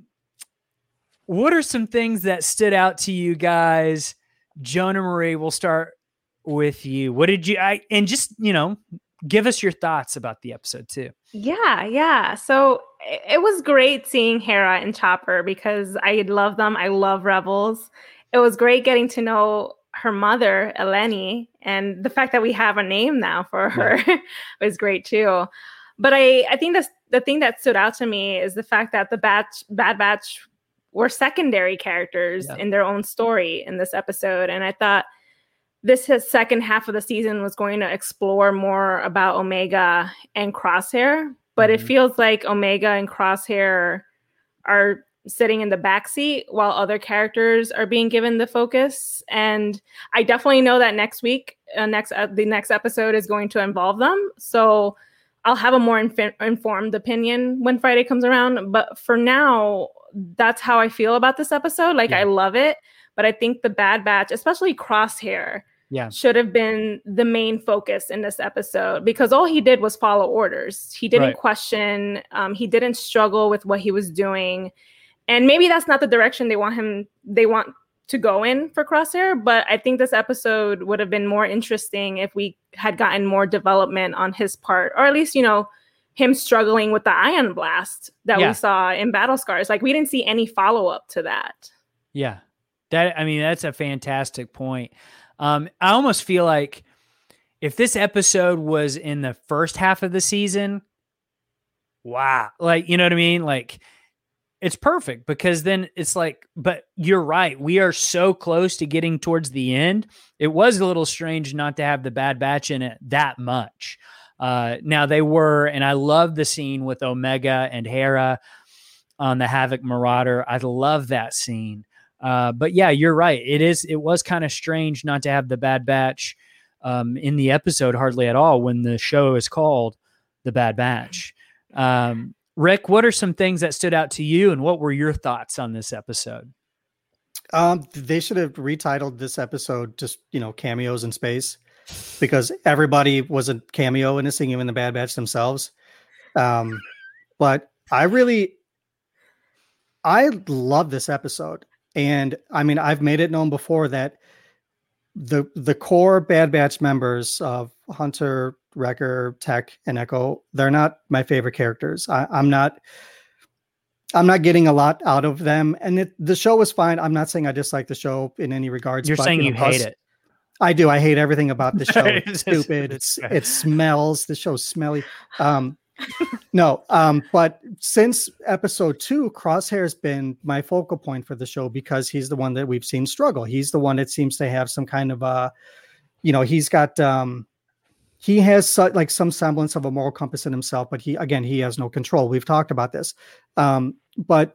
what are some things that stood out to you guys? Jonah Marie, we'll start with you. What did you, I, and just, you know, give us your thoughts about the episode too. Yeah, yeah. So it was great seeing Hera and Chopper because I love them. I love Rebels. It was great getting to know her mother, Eleni, and the fact that we have a name now for her yeah. was great too. But I, I think that's, the thing that stood out to me is the fact that the Batch, Bad Batch were secondary characters yeah. in their own story in this episode. And I thought this his second half of the season was going to explore more about Omega and Crosshair, but mm-hmm. it feels like Omega and Crosshair are sitting in the backseat while other characters are being given the focus. And I definitely know that next week, uh, next uh, the next episode is going to involve them. So I'll have a more inf- informed opinion when Friday comes around. But for now, that's how I feel about this episode. Like, yeah. I love it. But I think the Bad Batch, especially Crosshair, yeah. should have been the main focus in this episode because all he did was follow orders. He didn't right. question. Um, he didn't struggle with what he was doing. And maybe that's not the direction they want him, they want to go in for Crosshair. But I think this episode would have been more interesting if we had gotten more development on his part, or at least, you know, him struggling with the ion blast that yeah. we saw in Battle Scars. Like, we didn't see any follow-up to that. Yeah. That, I mean, that's a fantastic point. Um, I almost feel like if this episode was in the first half of the season, wow. Like, you know what I mean? Like, it's perfect because then it's like, but you're right. We are so close to getting towards the end. It was a little strange not to have the Bad Batch in it that much. Uh, now they were, and I love the scene with Omega and Hera on the Havoc Marauder. I love that scene. Uh, but yeah, you're right. It is, it was kind of strange not to have the Bad Batch um, in the episode hardly at all when the show is called The Bad Batch. Um, Rick, what are some things that stood out to you and what were your thoughts on this episode? Um, they should have retitled this episode just, you know, Cameos in Space, because everybody was a cameo in this thing, even the Bad Batch themselves. Um, but I really, I love this episode. And I mean, I've made it known before that the the core Bad Batch members of Hunter, Wrecker, Tech, and Echo, they're not my favorite characters. I, I'm not I'm not getting a lot out of them. And it, the show was fine. I'm not saying I dislike the show in any regards. You're but, saying you, you know, hate us, it. I do. I hate everything about the show. It's It's- stupid. it's- It's, it smells. The show's smelly. Um, no, um, but since episode two, Crosshair's been my focal point for the show because he's the one that we've seen struggle. He's the one that seems to have some kind of, uh, you know, he's got, um, he has so, like some semblance of a moral compass in himself, but he, again, he has no control. We've talked about this. Um, but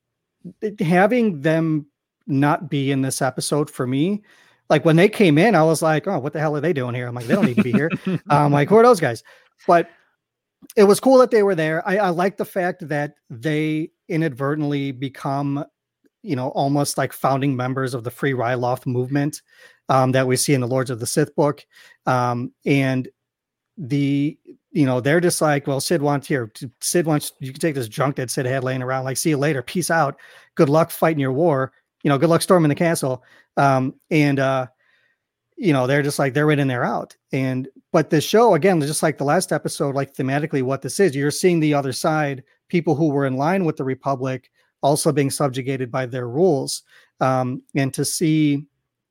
having them not be in this episode for me, like when they came in, I was like, oh, what the hell are they doing here? I'm like, they don't need to be here. I'm like, who are those guys? But it was cool that they were there. I, I like the fact that they inadvertently become, you know, almost like founding members of the Free Ryloth movement um, that we see in the Lords of the Sith book. Um, and the, you know, they're just like, well, Sid wants here. Sid wants, you can take this junk that Sid had laying around. Like, see you later. Peace out. Good luck fighting your war. You know, good luck storming the castle. Um, and, uh, you know, they're just like, they're in and they're out. And, but the show, again, just like the last episode, like thematically what this is, you're seeing the other side, people who were in line with the Republic also being subjugated by their rules. Um, and to see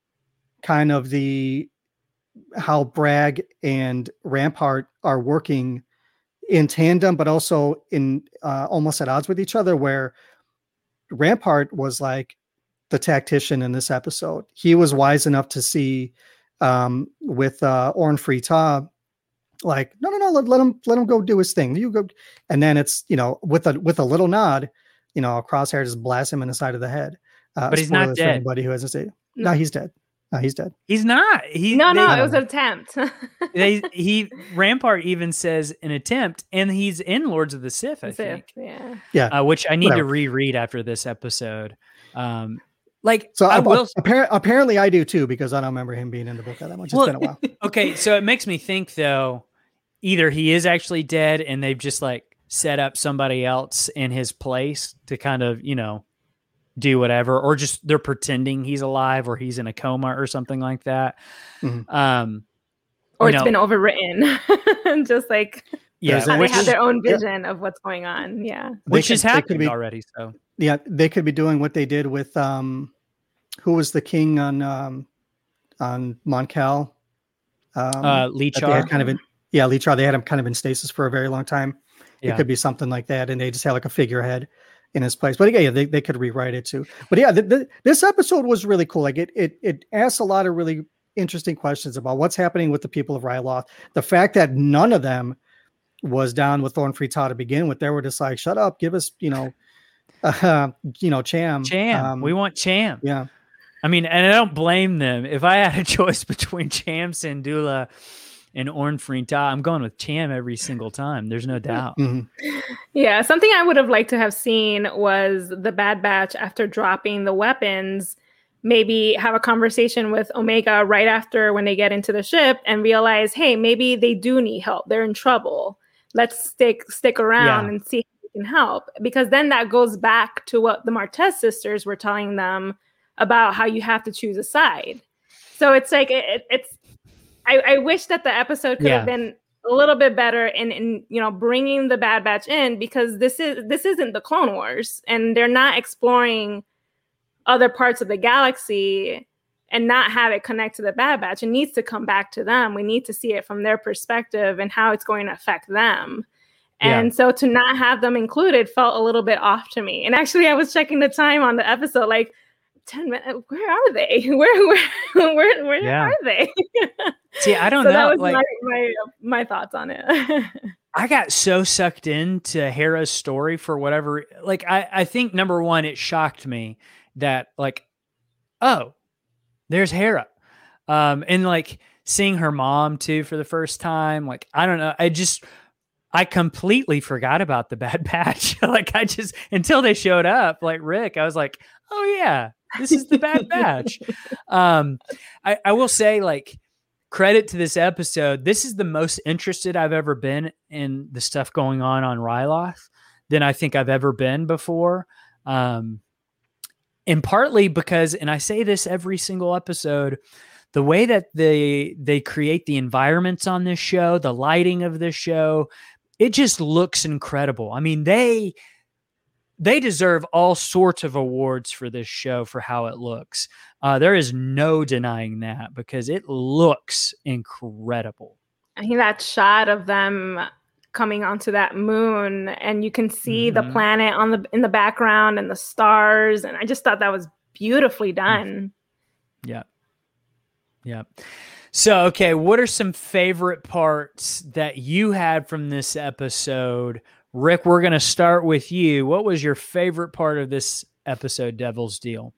kind of the, how Bragg and Rampart are working in tandem, but also in uh, almost at odds with each other, where Rampart was like the tactician in this episode. He was wise enough to see um, with uh, Orn Free Ta, like, no, no, no, let, let him, let him go do his thing. You go. And then it's, you know, with a, with a little nod, you know, Crosshair just blasts him in the side of the head. Uh, But he's not spoilers for dead. Anybody who hasn't seen it. No, he's dead. No, he's dead. He's not. He No, no, they- it was an attempt. they he Rampart even says an attempt, and he's in Lords of the Sith, I Sith, think, yeah. Yeah. uh, which I need Whatever. to reread after this episode. Um, like So I I, will. appar- apparently I do too, because I don't remember him being in the book that much. It's Well, been a while. Okay, so it makes me think though, either he is actually dead, and they've just like set up somebody else in his place to kind of, you know, do whatever, or just they're pretending he's alive or he's in a coma or something like that. Mhm. Um, Or you it's know, been overwritten. Just like yeah, There's a- how they which have is, their own yeah. vision of what's going on. Yeah. which They has could- they could happened be- already. So Yeah, they could be doing what they did with um, who was the king on um, on Moncal? Um, uh, Lee that they had Char, kind of in, yeah, Lee Char. They had him kind of in stasis for a very long time. Yeah. It could be something like that, and they just had like a figurehead in his place. But again, yeah, they, they could rewrite it too. But yeah, the, the, this episode was really cool. Like it it it asks a lot of really interesting questions about what's happening with the people of Ryloth. The fact that none of them was down with Thorn Free Ta to begin with. They were just like, shut up, give us, you know, uh, you know, Cham. Cham. Um, we want Cham. yeah. I mean, and I don't blame them. If I had a choice between Cham Syndulla and Orn Free Ta, I'm going with Cham every single time. There's no doubt. Mhm. Yeah, something I would have liked to have seen was the Bad Batch, after dropping the weapons, maybe have a conversation with Omega right after when they get into the ship and realize, hey, maybe they do need help. They're in trouble. Let's stick stick around Yeah. and see if we can help. Because then that goes back to what the Martez sisters were telling them about how you have to choose a side. So it's like it, it- it's. I, I wish that the episode could Yeah. have been a little bit better in, in you know bringing the Bad Batch in, because this is this isn't the Clone Wars, and they're not exploring other parts of the galaxy and not have it connect to the Bad Batch. It needs to come back to them. We need to see it from their perspective and how it's going to affect them. And Yeah. so to not have them included felt a little bit off to me. And actually, I was checking the time on the episode, like ten minutes. Where are they? Where where where, where Yeah. are they? See, I don't so know. That was like, my, my my thoughts on it. I got so sucked into Hera's story for whatever. Like, I I think number one, it shocked me that like, oh, there's Hera, um, and like seeing her mom too for the first time. Like, I don't know. I just. I completely forgot about the Bad Batch. Like I just, until they showed up, like Rick, I was like, oh yeah, this is the Bad Batch. um, I, I will say like credit to this episode. This is the most interested I've ever been in the stuff going on on Ryloth than I think I've ever been before. Um, and partly because, and I say this every single episode, the way that they, they create the environments on this show, the lighting of this show, it just looks incredible. I mean, they they deserve all sorts of awards for this show for how it looks. Uh, there is no denying that because it looks incredible. I think that shot of them coming onto that moon, and you can see mm-hmm. the planet on the in the background and the stars, and I just thought that was beautifully done. Yeah, yeah. So, okay, what are some favorite parts that you had from this episode? Rick, we're going to start with you. What was your favorite part of this episode, Devil's Deal?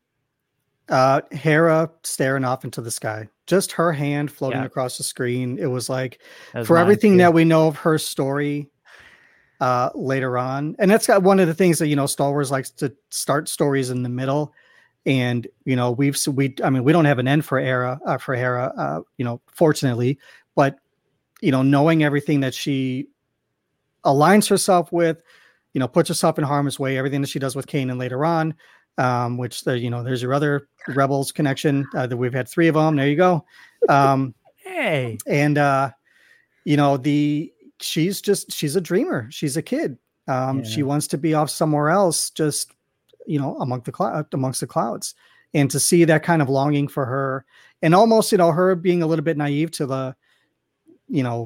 Uh, Hera staring off into the sky. Just her hand floating yeah. across the screen. It was like, was for everything too. that we know of her story uh, later on. And that's got one of the things that, you know, Star Wars likes to start stories in the middle. And, you know, we've, we, I mean, we don't have an end for Hera, uh, for Hera, uh, you know, fortunately, but, you know, knowing everything that she aligns herself with, you know, puts herself in harm's way, everything that she does with Kanan later on, um, which, the, you know, there's your other Rebels connection uh, that we've had three of them. There you go. Um, hey. And, uh, you know, the, she's just, she's a dreamer. She's a kid. Um, yeah. She wants to be off somewhere else, just, you know, among the cloud, amongst the clouds, and to see that kind of longing for her, and almost, you know, her being a little bit naive to the, you know,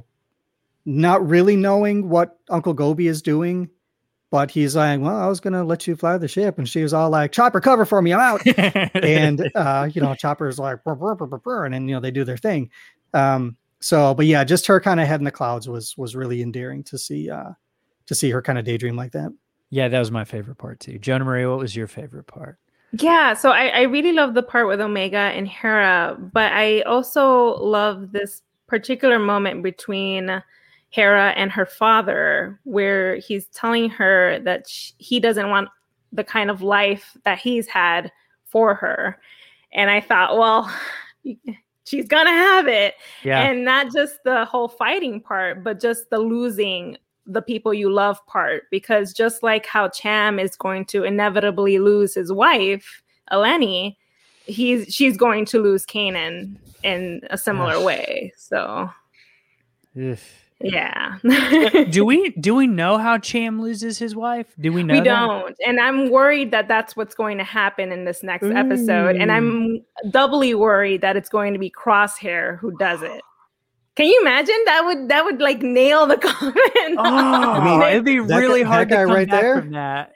not really knowing what Uncle Gobi is doing, but he's like, well, I was going to let you fly the ship. And she was all like, Chopper, cover for me, I'm out. and, uh, you know, Chopper's like, burr, burr, burr, burr, burr, and then, you know, they do their thing. Um, so, but yeah, just her kind of head in the clouds was, was really endearing to see, uh, to see her kind of daydream like that. Yeah, that was my favorite part too. Jonah Marie, what was your favorite part? Yeah, so I, I really love the part with Omega and Hera, but I also love this particular moment between Hera and her father, where he's telling her that she, he doesn't want the kind of life that he's had for her. And I thought, well, she's gonna have it. Yeah. And not just the whole fighting part, but just the losing the people you love part, because just like how Cham is going to inevitably lose his wife, Eleni, he's she's going to lose Kanan in a similar way. So Ugh. yeah. do we do we know how Cham loses his wife? Do we know? We that? don't, and I'm worried that that's what's going to happen in this next Ooh. episode, and I'm doubly worried that it's going to be Crosshair who does it. Can you imagine? That would that would like nail the comment. Oh, I mean, it'd be that, really that hard to come right back there? from that.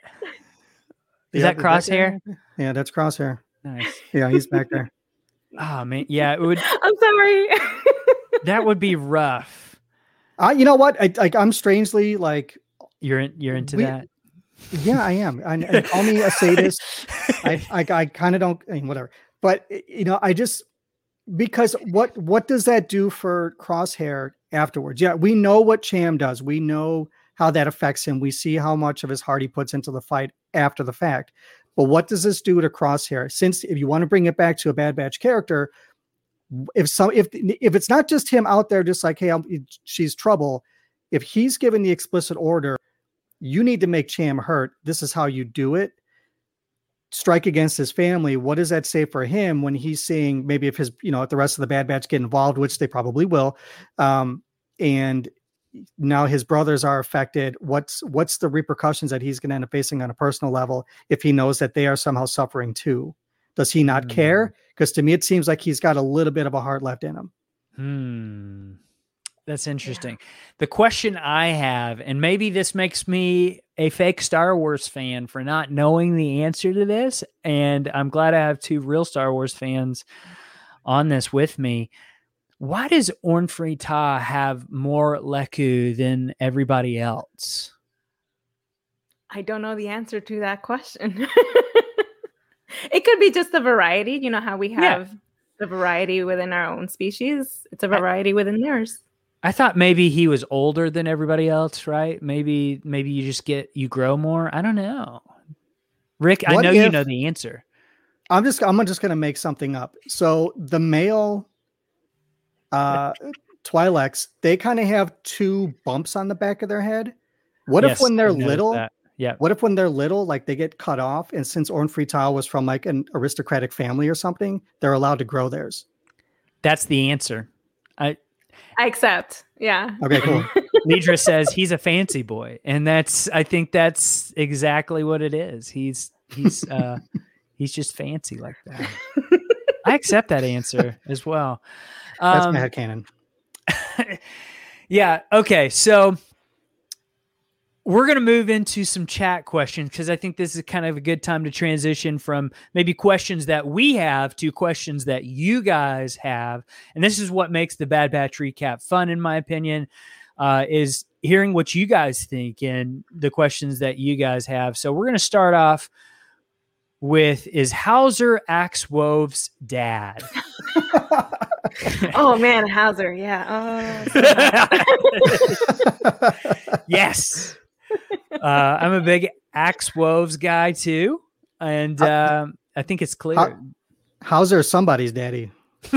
Is yeah, that Crosshair? That yeah, that's Crosshair. Nice. Yeah, he's back there. Oh man, yeah, it would. I'm sorry. That would be rough. Uh, you know what? I, I I'm strangely like you're in, you're into we, that. Yeah, I am. I, I call me a sadist. I I, I kind of don't. I mean, whatever. But you know, I just. Because what what does that do for Crosshair afterwards? Yeah, we know what Cham does. We know how that affects him. We see how much of his heart he puts into the fight after the fact. But what does this do to Crosshair? Since if you want to bring it back to a Bad Batch character, if some if if it's not just him out there, just like, hey, I'm, she's trouble. If he's given the explicit order, you need to make Cham hurt. This is how you do it. Strike against his family. What does that say for him when he's seeing maybe if his, you know, if the rest of the Bad Batch get involved, which they probably will, um, and now his brothers are affected. What's what's the repercussions that he's going to end up facing on a personal level if he knows that they are somehow suffering too? Does he not mm. care? Because to me, it seems like he's got a little bit of a heart left in him. Hmm. That's interesting. Yeah. The question I have, and maybe this makes me a fake Star Wars fan for not knowing the answer to this, and I'm glad I have two real Star Wars fans on this with me. Why does Ornfrey Ta have more Leku than everybody else? I don't know the answer to that question. It could be just the variety. You know how we have yeah. the variety within our own species? It's a variety I, within theirs. I thought maybe he was older than everybody else, right? Maybe maybe you just get, you grow more. I don't know. Rick, what I know if, you know the answer. I'm just I'm just going to make something up. So the male uh, Twi'leks, they kind of have two bumps on the back of their head. What yes, if when they're little, that. Yeah. What if when they're little, like they get cut off, and since Ornfrey Ta was from like an aristocratic family or something, they're allowed to grow theirs? That's the answer. I I accept. Yeah. Okay, cool. Nidra says he's a fancy boy, and that's I think that's exactly what it is. He's he's uh he's just fancy like that. I accept that answer as well. That's um, my headcanon. Yeah. Okay. So we're going to move into some chat questions because I think this is kind of a good time to transition from maybe questions that we have to questions that you guys have. And this is what makes the Bad Batch recap fun, in my opinion, uh, is hearing what you guys think and the questions that you guys have. So we're going to start off with, is Hauser Axe Wove's dad? Oh man, Hauser. Yeah. Oh, yes. Uh, I'm a big Axe Woves guy too, and um, I think it's clear. How, Hauser is somebody's daddy.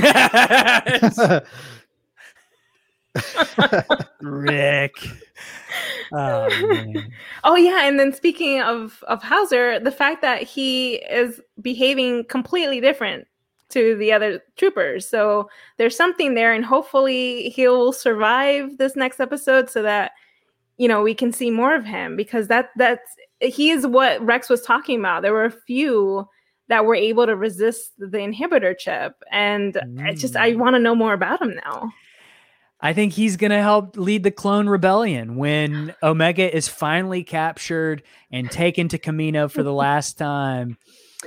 Rick. Oh, man. Oh yeah, and then speaking of of Hauser, the fact that he is behaving completely different to the other troopers, so there's something there, and hopefully he'll survive this next episode so that, you know, we can see more of him, because that that's he is what Rex was talking about. There were a few that were able to resist the inhibitor chip, and mm. it's just I want to know more about him now. I think he's going to help lead the clone rebellion when Omega is finally captured and taken to Kamino for the last time.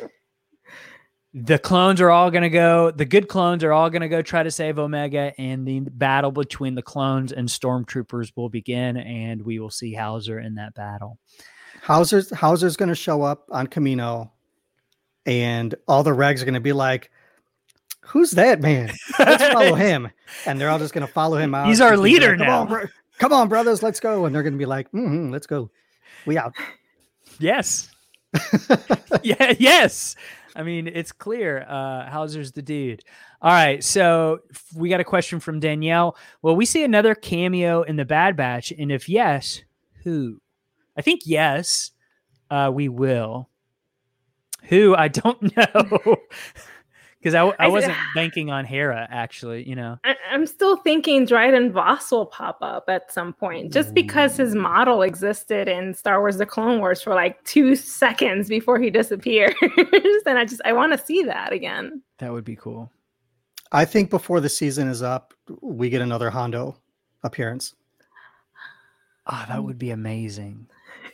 The clones are all going to go, the good clones are all going to go try to save Omega, and the battle between the clones and stormtroopers will begin, and we will see Hauser in that battle. Hauser's, Hauser's going to show up on Kamino, and all the regs are going to be like, who's that man? Let's follow him. And they're all just going to follow him out. He's our leader like, Come now. On, bro- Come on, brothers, let's go. And they're going to be like, mm-hmm, let's go. We out. Yes. Yeah. Yes. I mean, it's clear. Uh, Hauser's the dude. All right. So we got a question from Danielle. Will we see another cameo in the Bad Batch? And if yes, who? I think yes, uh, we will. Who? I don't know. Because I, I wasn't I, banking on Hera, actually, you know. I, I'm still thinking Dryden Voss will pop up at some point, just because his model existed in Star Wars The Clone Wars for like two seconds before he disappears. And I just, I want to see that again. That would be cool. I think before the season is up, we get another Hondo appearance. Oh, that would be amazing.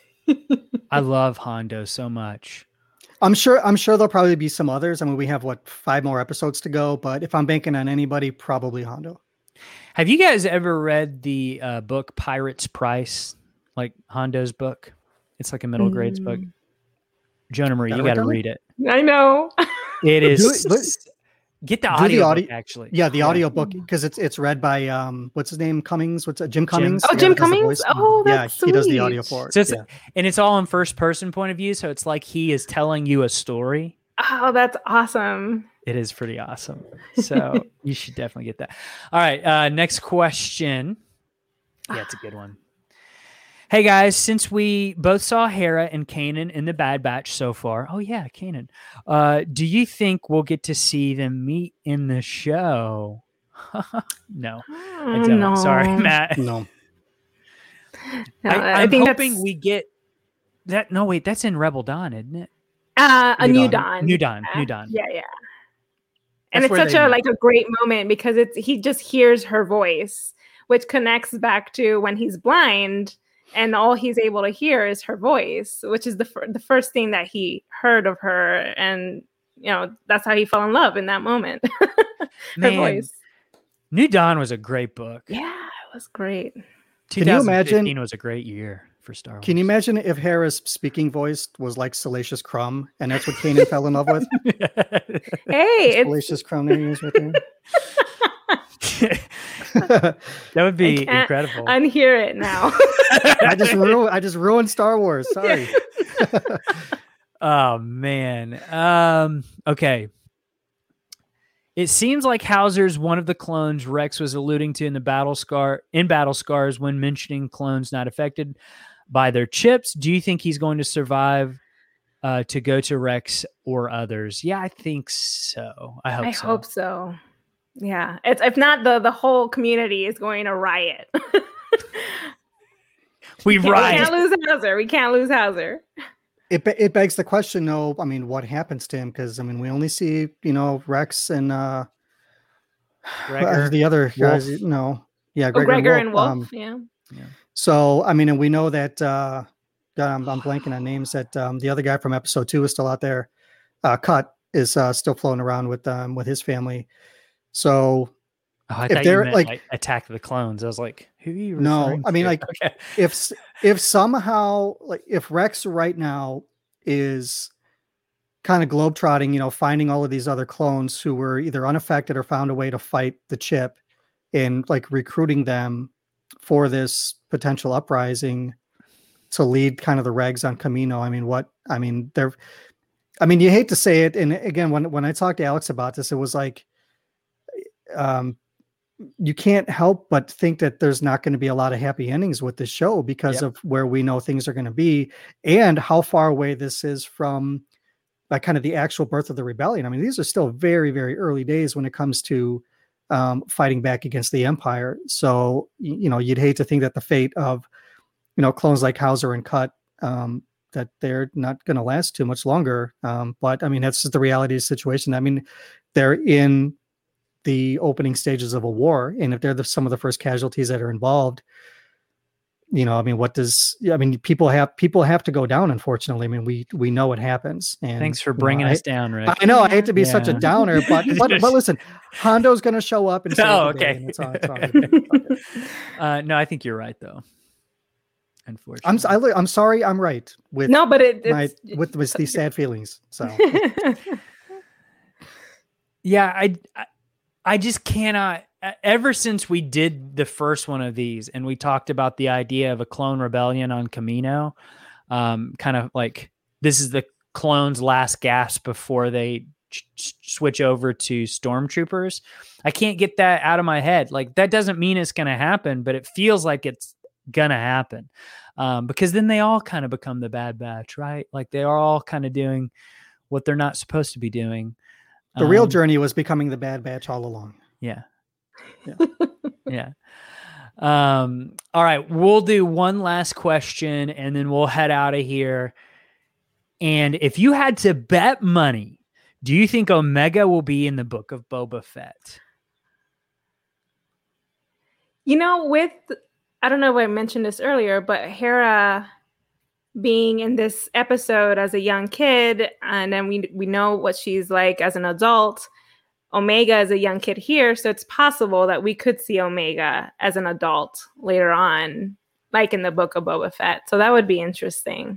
I love Hondo so much. I'm sure I'm sure there'll probably be some others. I mean, we have, what, five more episodes to go, but if I'm banking on anybody, probably Hondo. Have you guys ever read the uh, book Pirate's Price, like Hondo's book? It's like a middle mm. grades book. Jonah Marie, you got to read it. I know. It is. Do, do, get the audio, the audio book, actually. Yeah, the audio book, because it's it's read by, um, what's his name? Cummings? What's it? Jim Cummings? Jim. Oh, Jim Cummings? Oh, that's Yeah, sweet. He does the audio for it. So it's, yeah. And it's all in first person point of view, so it's like he is telling you a story. Oh, that's awesome. It is pretty awesome. So you should definitely get that. All right, uh, next question. Yeah, it's a good one. Hey guys, since we both saw Hera and Kanan in the Bad Batch so far, oh yeah, Kanan. Uh, do you think we'll get to see them meet in the show? No, I don't. No. Sorry, Matt. No. no I, I'm I think hoping we get that. No, wait, that's in Rebel Dawn, isn't it? Uh, a New Dawn. New Dawn. Yeah. New Dawn. Yeah, yeah. And that's it's such a meet. like a great moment because it's he just hears her voice, which connects back to when he's blind and all he's able to hear is her voice, which is the fir- the first thing that he heard of her. And, you know, that's how he fell in love in that moment. Her Man, voice. New Dawn was a great book. Yeah, it was great. Can you imagine? twenty fifteen was a great year for Star Wars. Can you imagine if Hera's speaking voice was like Salacious Crumb, and that's what Kanan fell in love with? Hey, it's Salacious Crumb there he is right there. That would be incredible. Unhear it now. I just ruined. I just ruined Star Wars. Sorry. Oh man. Um. Okay. It seems like Hauser's one of the clones Rex was alluding to in the battle scar in Battle Scars when mentioning clones not affected by their chips. Do you think he's going to survive uh, to go to Rex or others? Yeah, I think so. I hope I so. hope so. Yeah. It's, if not, the the whole community is going to riot. We we riot. can't lose Hauser. We can't lose Hauser. It be- it begs the question, though. I mean, what happens to him? Because I mean, we only see you know Rex and uh, Gregor, the other guys. Wolf. No, yeah, Oh, Gregor, Gregor and and Wolf. Wolf. Um, yeah. Yeah. So I mean, and we know that. Uh, God, I'm, I'm blanking on names. That um, the other guy from episode two is still out there. Uh, Cut is uh, still floating around with um, with his family. So Oh, I if thought you they're meant, like, like Attack of the Clones. I was like, who are you? no, referring I mean to? like Okay. if if somehow like if Rex right now is kind of globetrotting, you know, finding all of these other clones who were either unaffected or found a way to fight the chip, and like recruiting them for this potential uprising to lead kind of the regs on Kamino. I mean, what I mean, they're. I mean, you hate to say it, and again, when when I talked to Alex about this, it was like, um. you can't help but think that there's not going to be a lot of happy endings with this show because Yep. of where we know things are going to be and how far away this is from like kind of the actual birth of the rebellion. I mean, these are still very, very early days when it comes to um, fighting back against the Empire. So, y- you know, you'd hate to think that the fate of, you know, clones like Hauser and Cut, um, that they're not going to last too much longer. Um, but I mean, that's just the reality of the situation. I mean, they're in the opening stages of a war, and if they're the, some of the first casualties that are involved, you know, I mean, what does I mean? People have people have to go down. Unfortunately, I mean, we we know what happens. And Thanks for you know, bringing I, us down, Rick. I know I hate to be Yeah. such a downer, but but, but listen, Hondo's going to show up and save Oh, the day, okay. and it's all, it's all good. uh, no, I think you're right, though. Unfortunately, I'm s- I, li- I'm sorry, I'm right with No, but it, my it's with, with these sad feelings. So yeah, I, I, I just cannot. Ever since we did the first one of these, and we talked about the idea of a clone rebellion on Kamino, um, kind of like this is the clones' last gasp before they ch- ch- switch over to stormtroopers. I can't get that out of my head. Like that doesn't mean it's going to happen, but it feels like it's gonna happen um, because then they all kind of become the Bad Batch, right? Like they are all kind of doing what they're not supposed to be doing. the real Um, journey was becoming the Bad Batch all along. Yeah. Yeah. Yeah. Um, all right. We'll do one last question and then we'll head out of here. And if you had to bet money, do you think Omega will be in the Book of Boba Fett? You know, with I don't know if I mentioned this earlier, but Hera being in this episode as a young kid, and then we we know what she's like as an adult. Omega is a young kid here, so it's possible that we could see Omega as an adult later on, like in the Book of Boba Fett. So that would be interesting.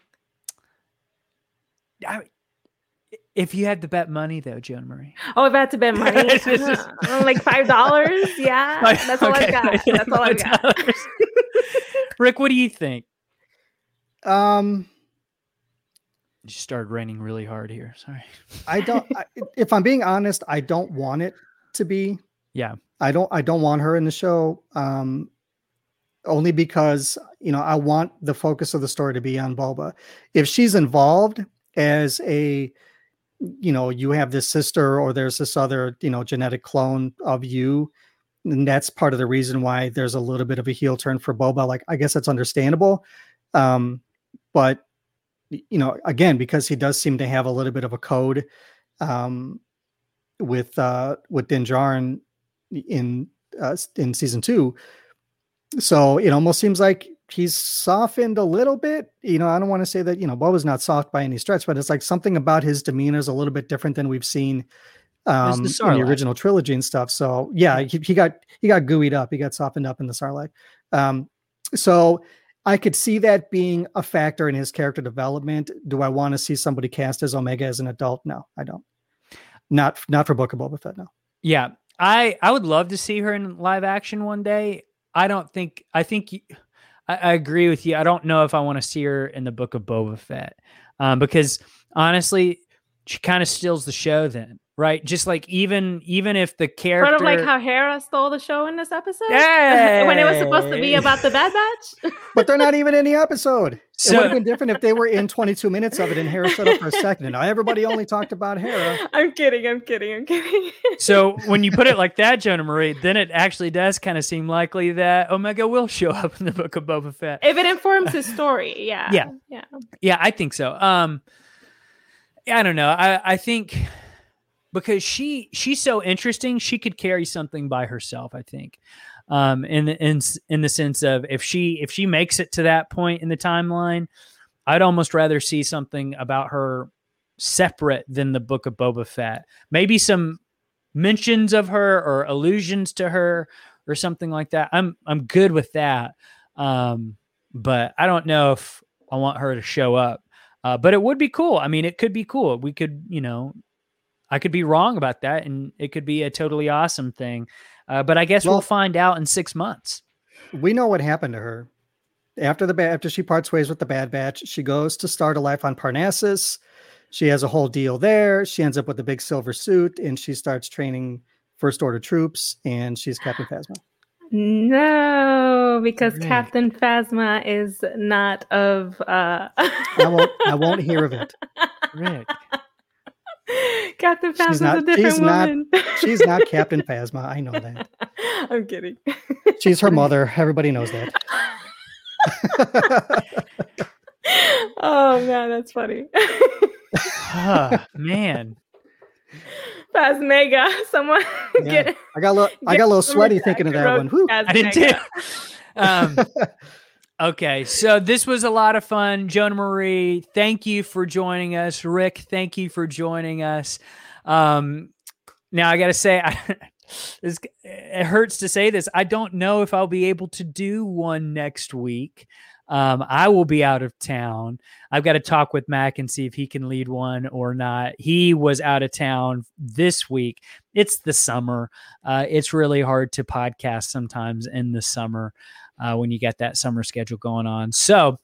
I, if you had to bet money, though, Joan Marie. Oh, if I had to bet money, uh, like five dollars. Yeah, that's all Okay. I've got. That's all I've got. Rick, what do you think? Um, It just started raining really hard here. Sorry. I don't. I, if I'm being honest, I don't want it to be. Yeah. I don't. I don't want her in the show. Um, only because you know I want the focus of the story to be on Boba. If she's involved as a, you know, you have this sister or there's this other, you know, genetic clone of you, and that's part of the reason why there's a little bit of a heel turn for Boba. Like I guess that's understandable, um, but. You know, again, because he does seem to have a little bit of a code um, with uh, with Din Djarin in uh, in season two. So it almost seems like he's softened a little bit. You know, I don't want to say that, you know, Boba's not soft by any stretch, but it's like something about his demeanor is a little bit different than we've seen um, the in the original trilogy and stuff. So yeah, he, he got, he got gooeyed up. He got softened up in the Sarlacc. Um, so I could see that being a factor in his character development. Do I want to see somebody cast as Omega as an adult? No, I don't. Not, not for Book of Boba Fett. No. Yeah. I, I would love to see her in live action one day. I don't think, I think I, I agree with you. I don't know if I want to see her in the Book of Boba Fett um, because honestly, she kind of steals the show then, right? Just like even, even if the character... Sort of like how Hera stole the show in this episode? Hey! When it was supposed to be about the Bad Batch? But they're not even in the episode. So, it would have been different if they were in twenty-two minutes of it and Hera shut up for a second. And now everybody only talked about Hera. I'm kidding, I'm kidding, I'm kidding. So when you put it like that, Jonah Marie, then it actually does kind of seem likely that Omega will show up in the Book of Boba Fett. If it informs his story, yeah. Yeah. Yeah, yeah I think so. Um, I don't know. I, I think because she she's so interesting, she could carry something by herself, I think. Um, in the in, in the sense of if she if she makes it to that point in the timeline, I'd almost rather see something about her separate than the Book of Boba Fett. Maybe some mentions of her or allusions to her or something like that. I'm I'm good with that. Um, but I don't know if I want her to show up. Uh, but it would be cool. I mean, it could be cool. We could, you know, I could be wrong about that, and it could be a totally awesome thing. Uh, but I guess well, we'll find out in six months. We know what happened to her after the after she parts ways with the Bad Batch. She goes to start a life on Parnassus. She has a whole deal there. She ends up with a big silver suit, and she starts training First Order troops. And she's Captain Phasma. No, because Rick. Captain Phasma is not of. Uh... I won't. I won't hear of it. Rick. Captain Phasma's not, a different she's woman. Not, she's not Captain Phasma. I know that. I'm kidding. She's her mother. Everybody knows that. Oh man, that's funny. Oh, man. Phasmega. Someone yeah. get it. I got a little, I got a little sweaty thinking of that one. Whew. I did too. Um, okay, so this was a lot of fun. Jonah Marie, thank you for joining us. Rick, thank you for joining us. Um, now I got to say, I, this, it hurts to say this. I don't know if I'll be able to do one next week. Um, I will be out of town. I've got to talk with Mac and see if he can lead one or not. He was out of town this week. It's the summer. Uh, it's really hard to podcast sometimes in the summer uh, when you get that summer schedule going on. So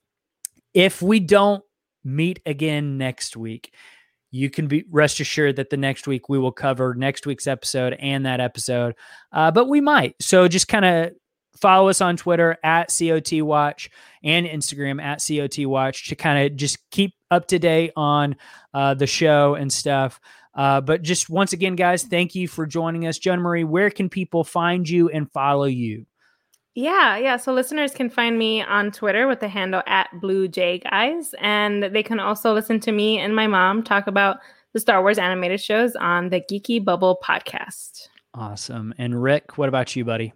if we don't meet again next week, you can be rest assured that the next week we will cover next week's episode and that episode. Uh, but we might. So just kind of follow us on Twitter at C O T Watch and Instagram at C O T Watch to kind of just keep up to date on uh, the show and stuff. Uh, but just once again, guys, thank you for joining us. Jonah Marie, where can people find you and follow you? Yeah, yeah. So listeners can find me on Twitter with the handle at Blue Jay Guys, and they can also listen to me and my mom talk about the Star Wars animated shows on the Geeky Bubble podcast. Awesome. And Rick, what about you, buddy?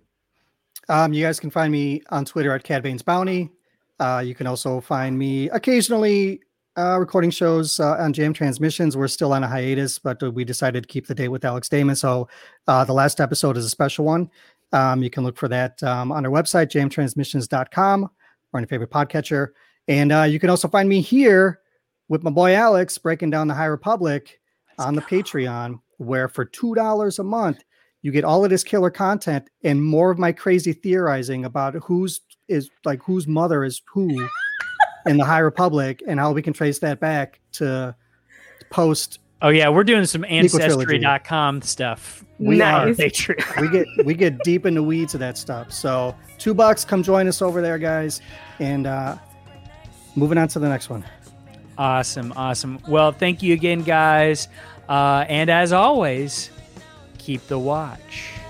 Um, you guys can find me on Twitter at Cad Bane's Bounty. Uh, you can also find me occasionally uh, recording shows uh, on Jam Transmissions. We're still on a hiatus, but we decided to keep the date with Alex Damon. So uh, the last episode is a special one. Um, you can look for that um, on our website, jam transmissions dot com, or on your favorite podcatcher. And uh, you can also find me here with my boy Alex breaking down the High Republic Let's on the go. Patreon, where for two dollars a month, you get all of this killer content and more of my crazy theorizing about who's is like whose mother is who in the High Republic and how we can trace that back to post. Oh yeah, we're doing some ancestry dot com stuff. We nice. are. we get we get deep in the weeds of that stuff. So two bucks, come join us over there, guys. And uh, moving on to the next one. Awesome, awesome. Well, thank you again, guys. Uh, and as always, keep the watch.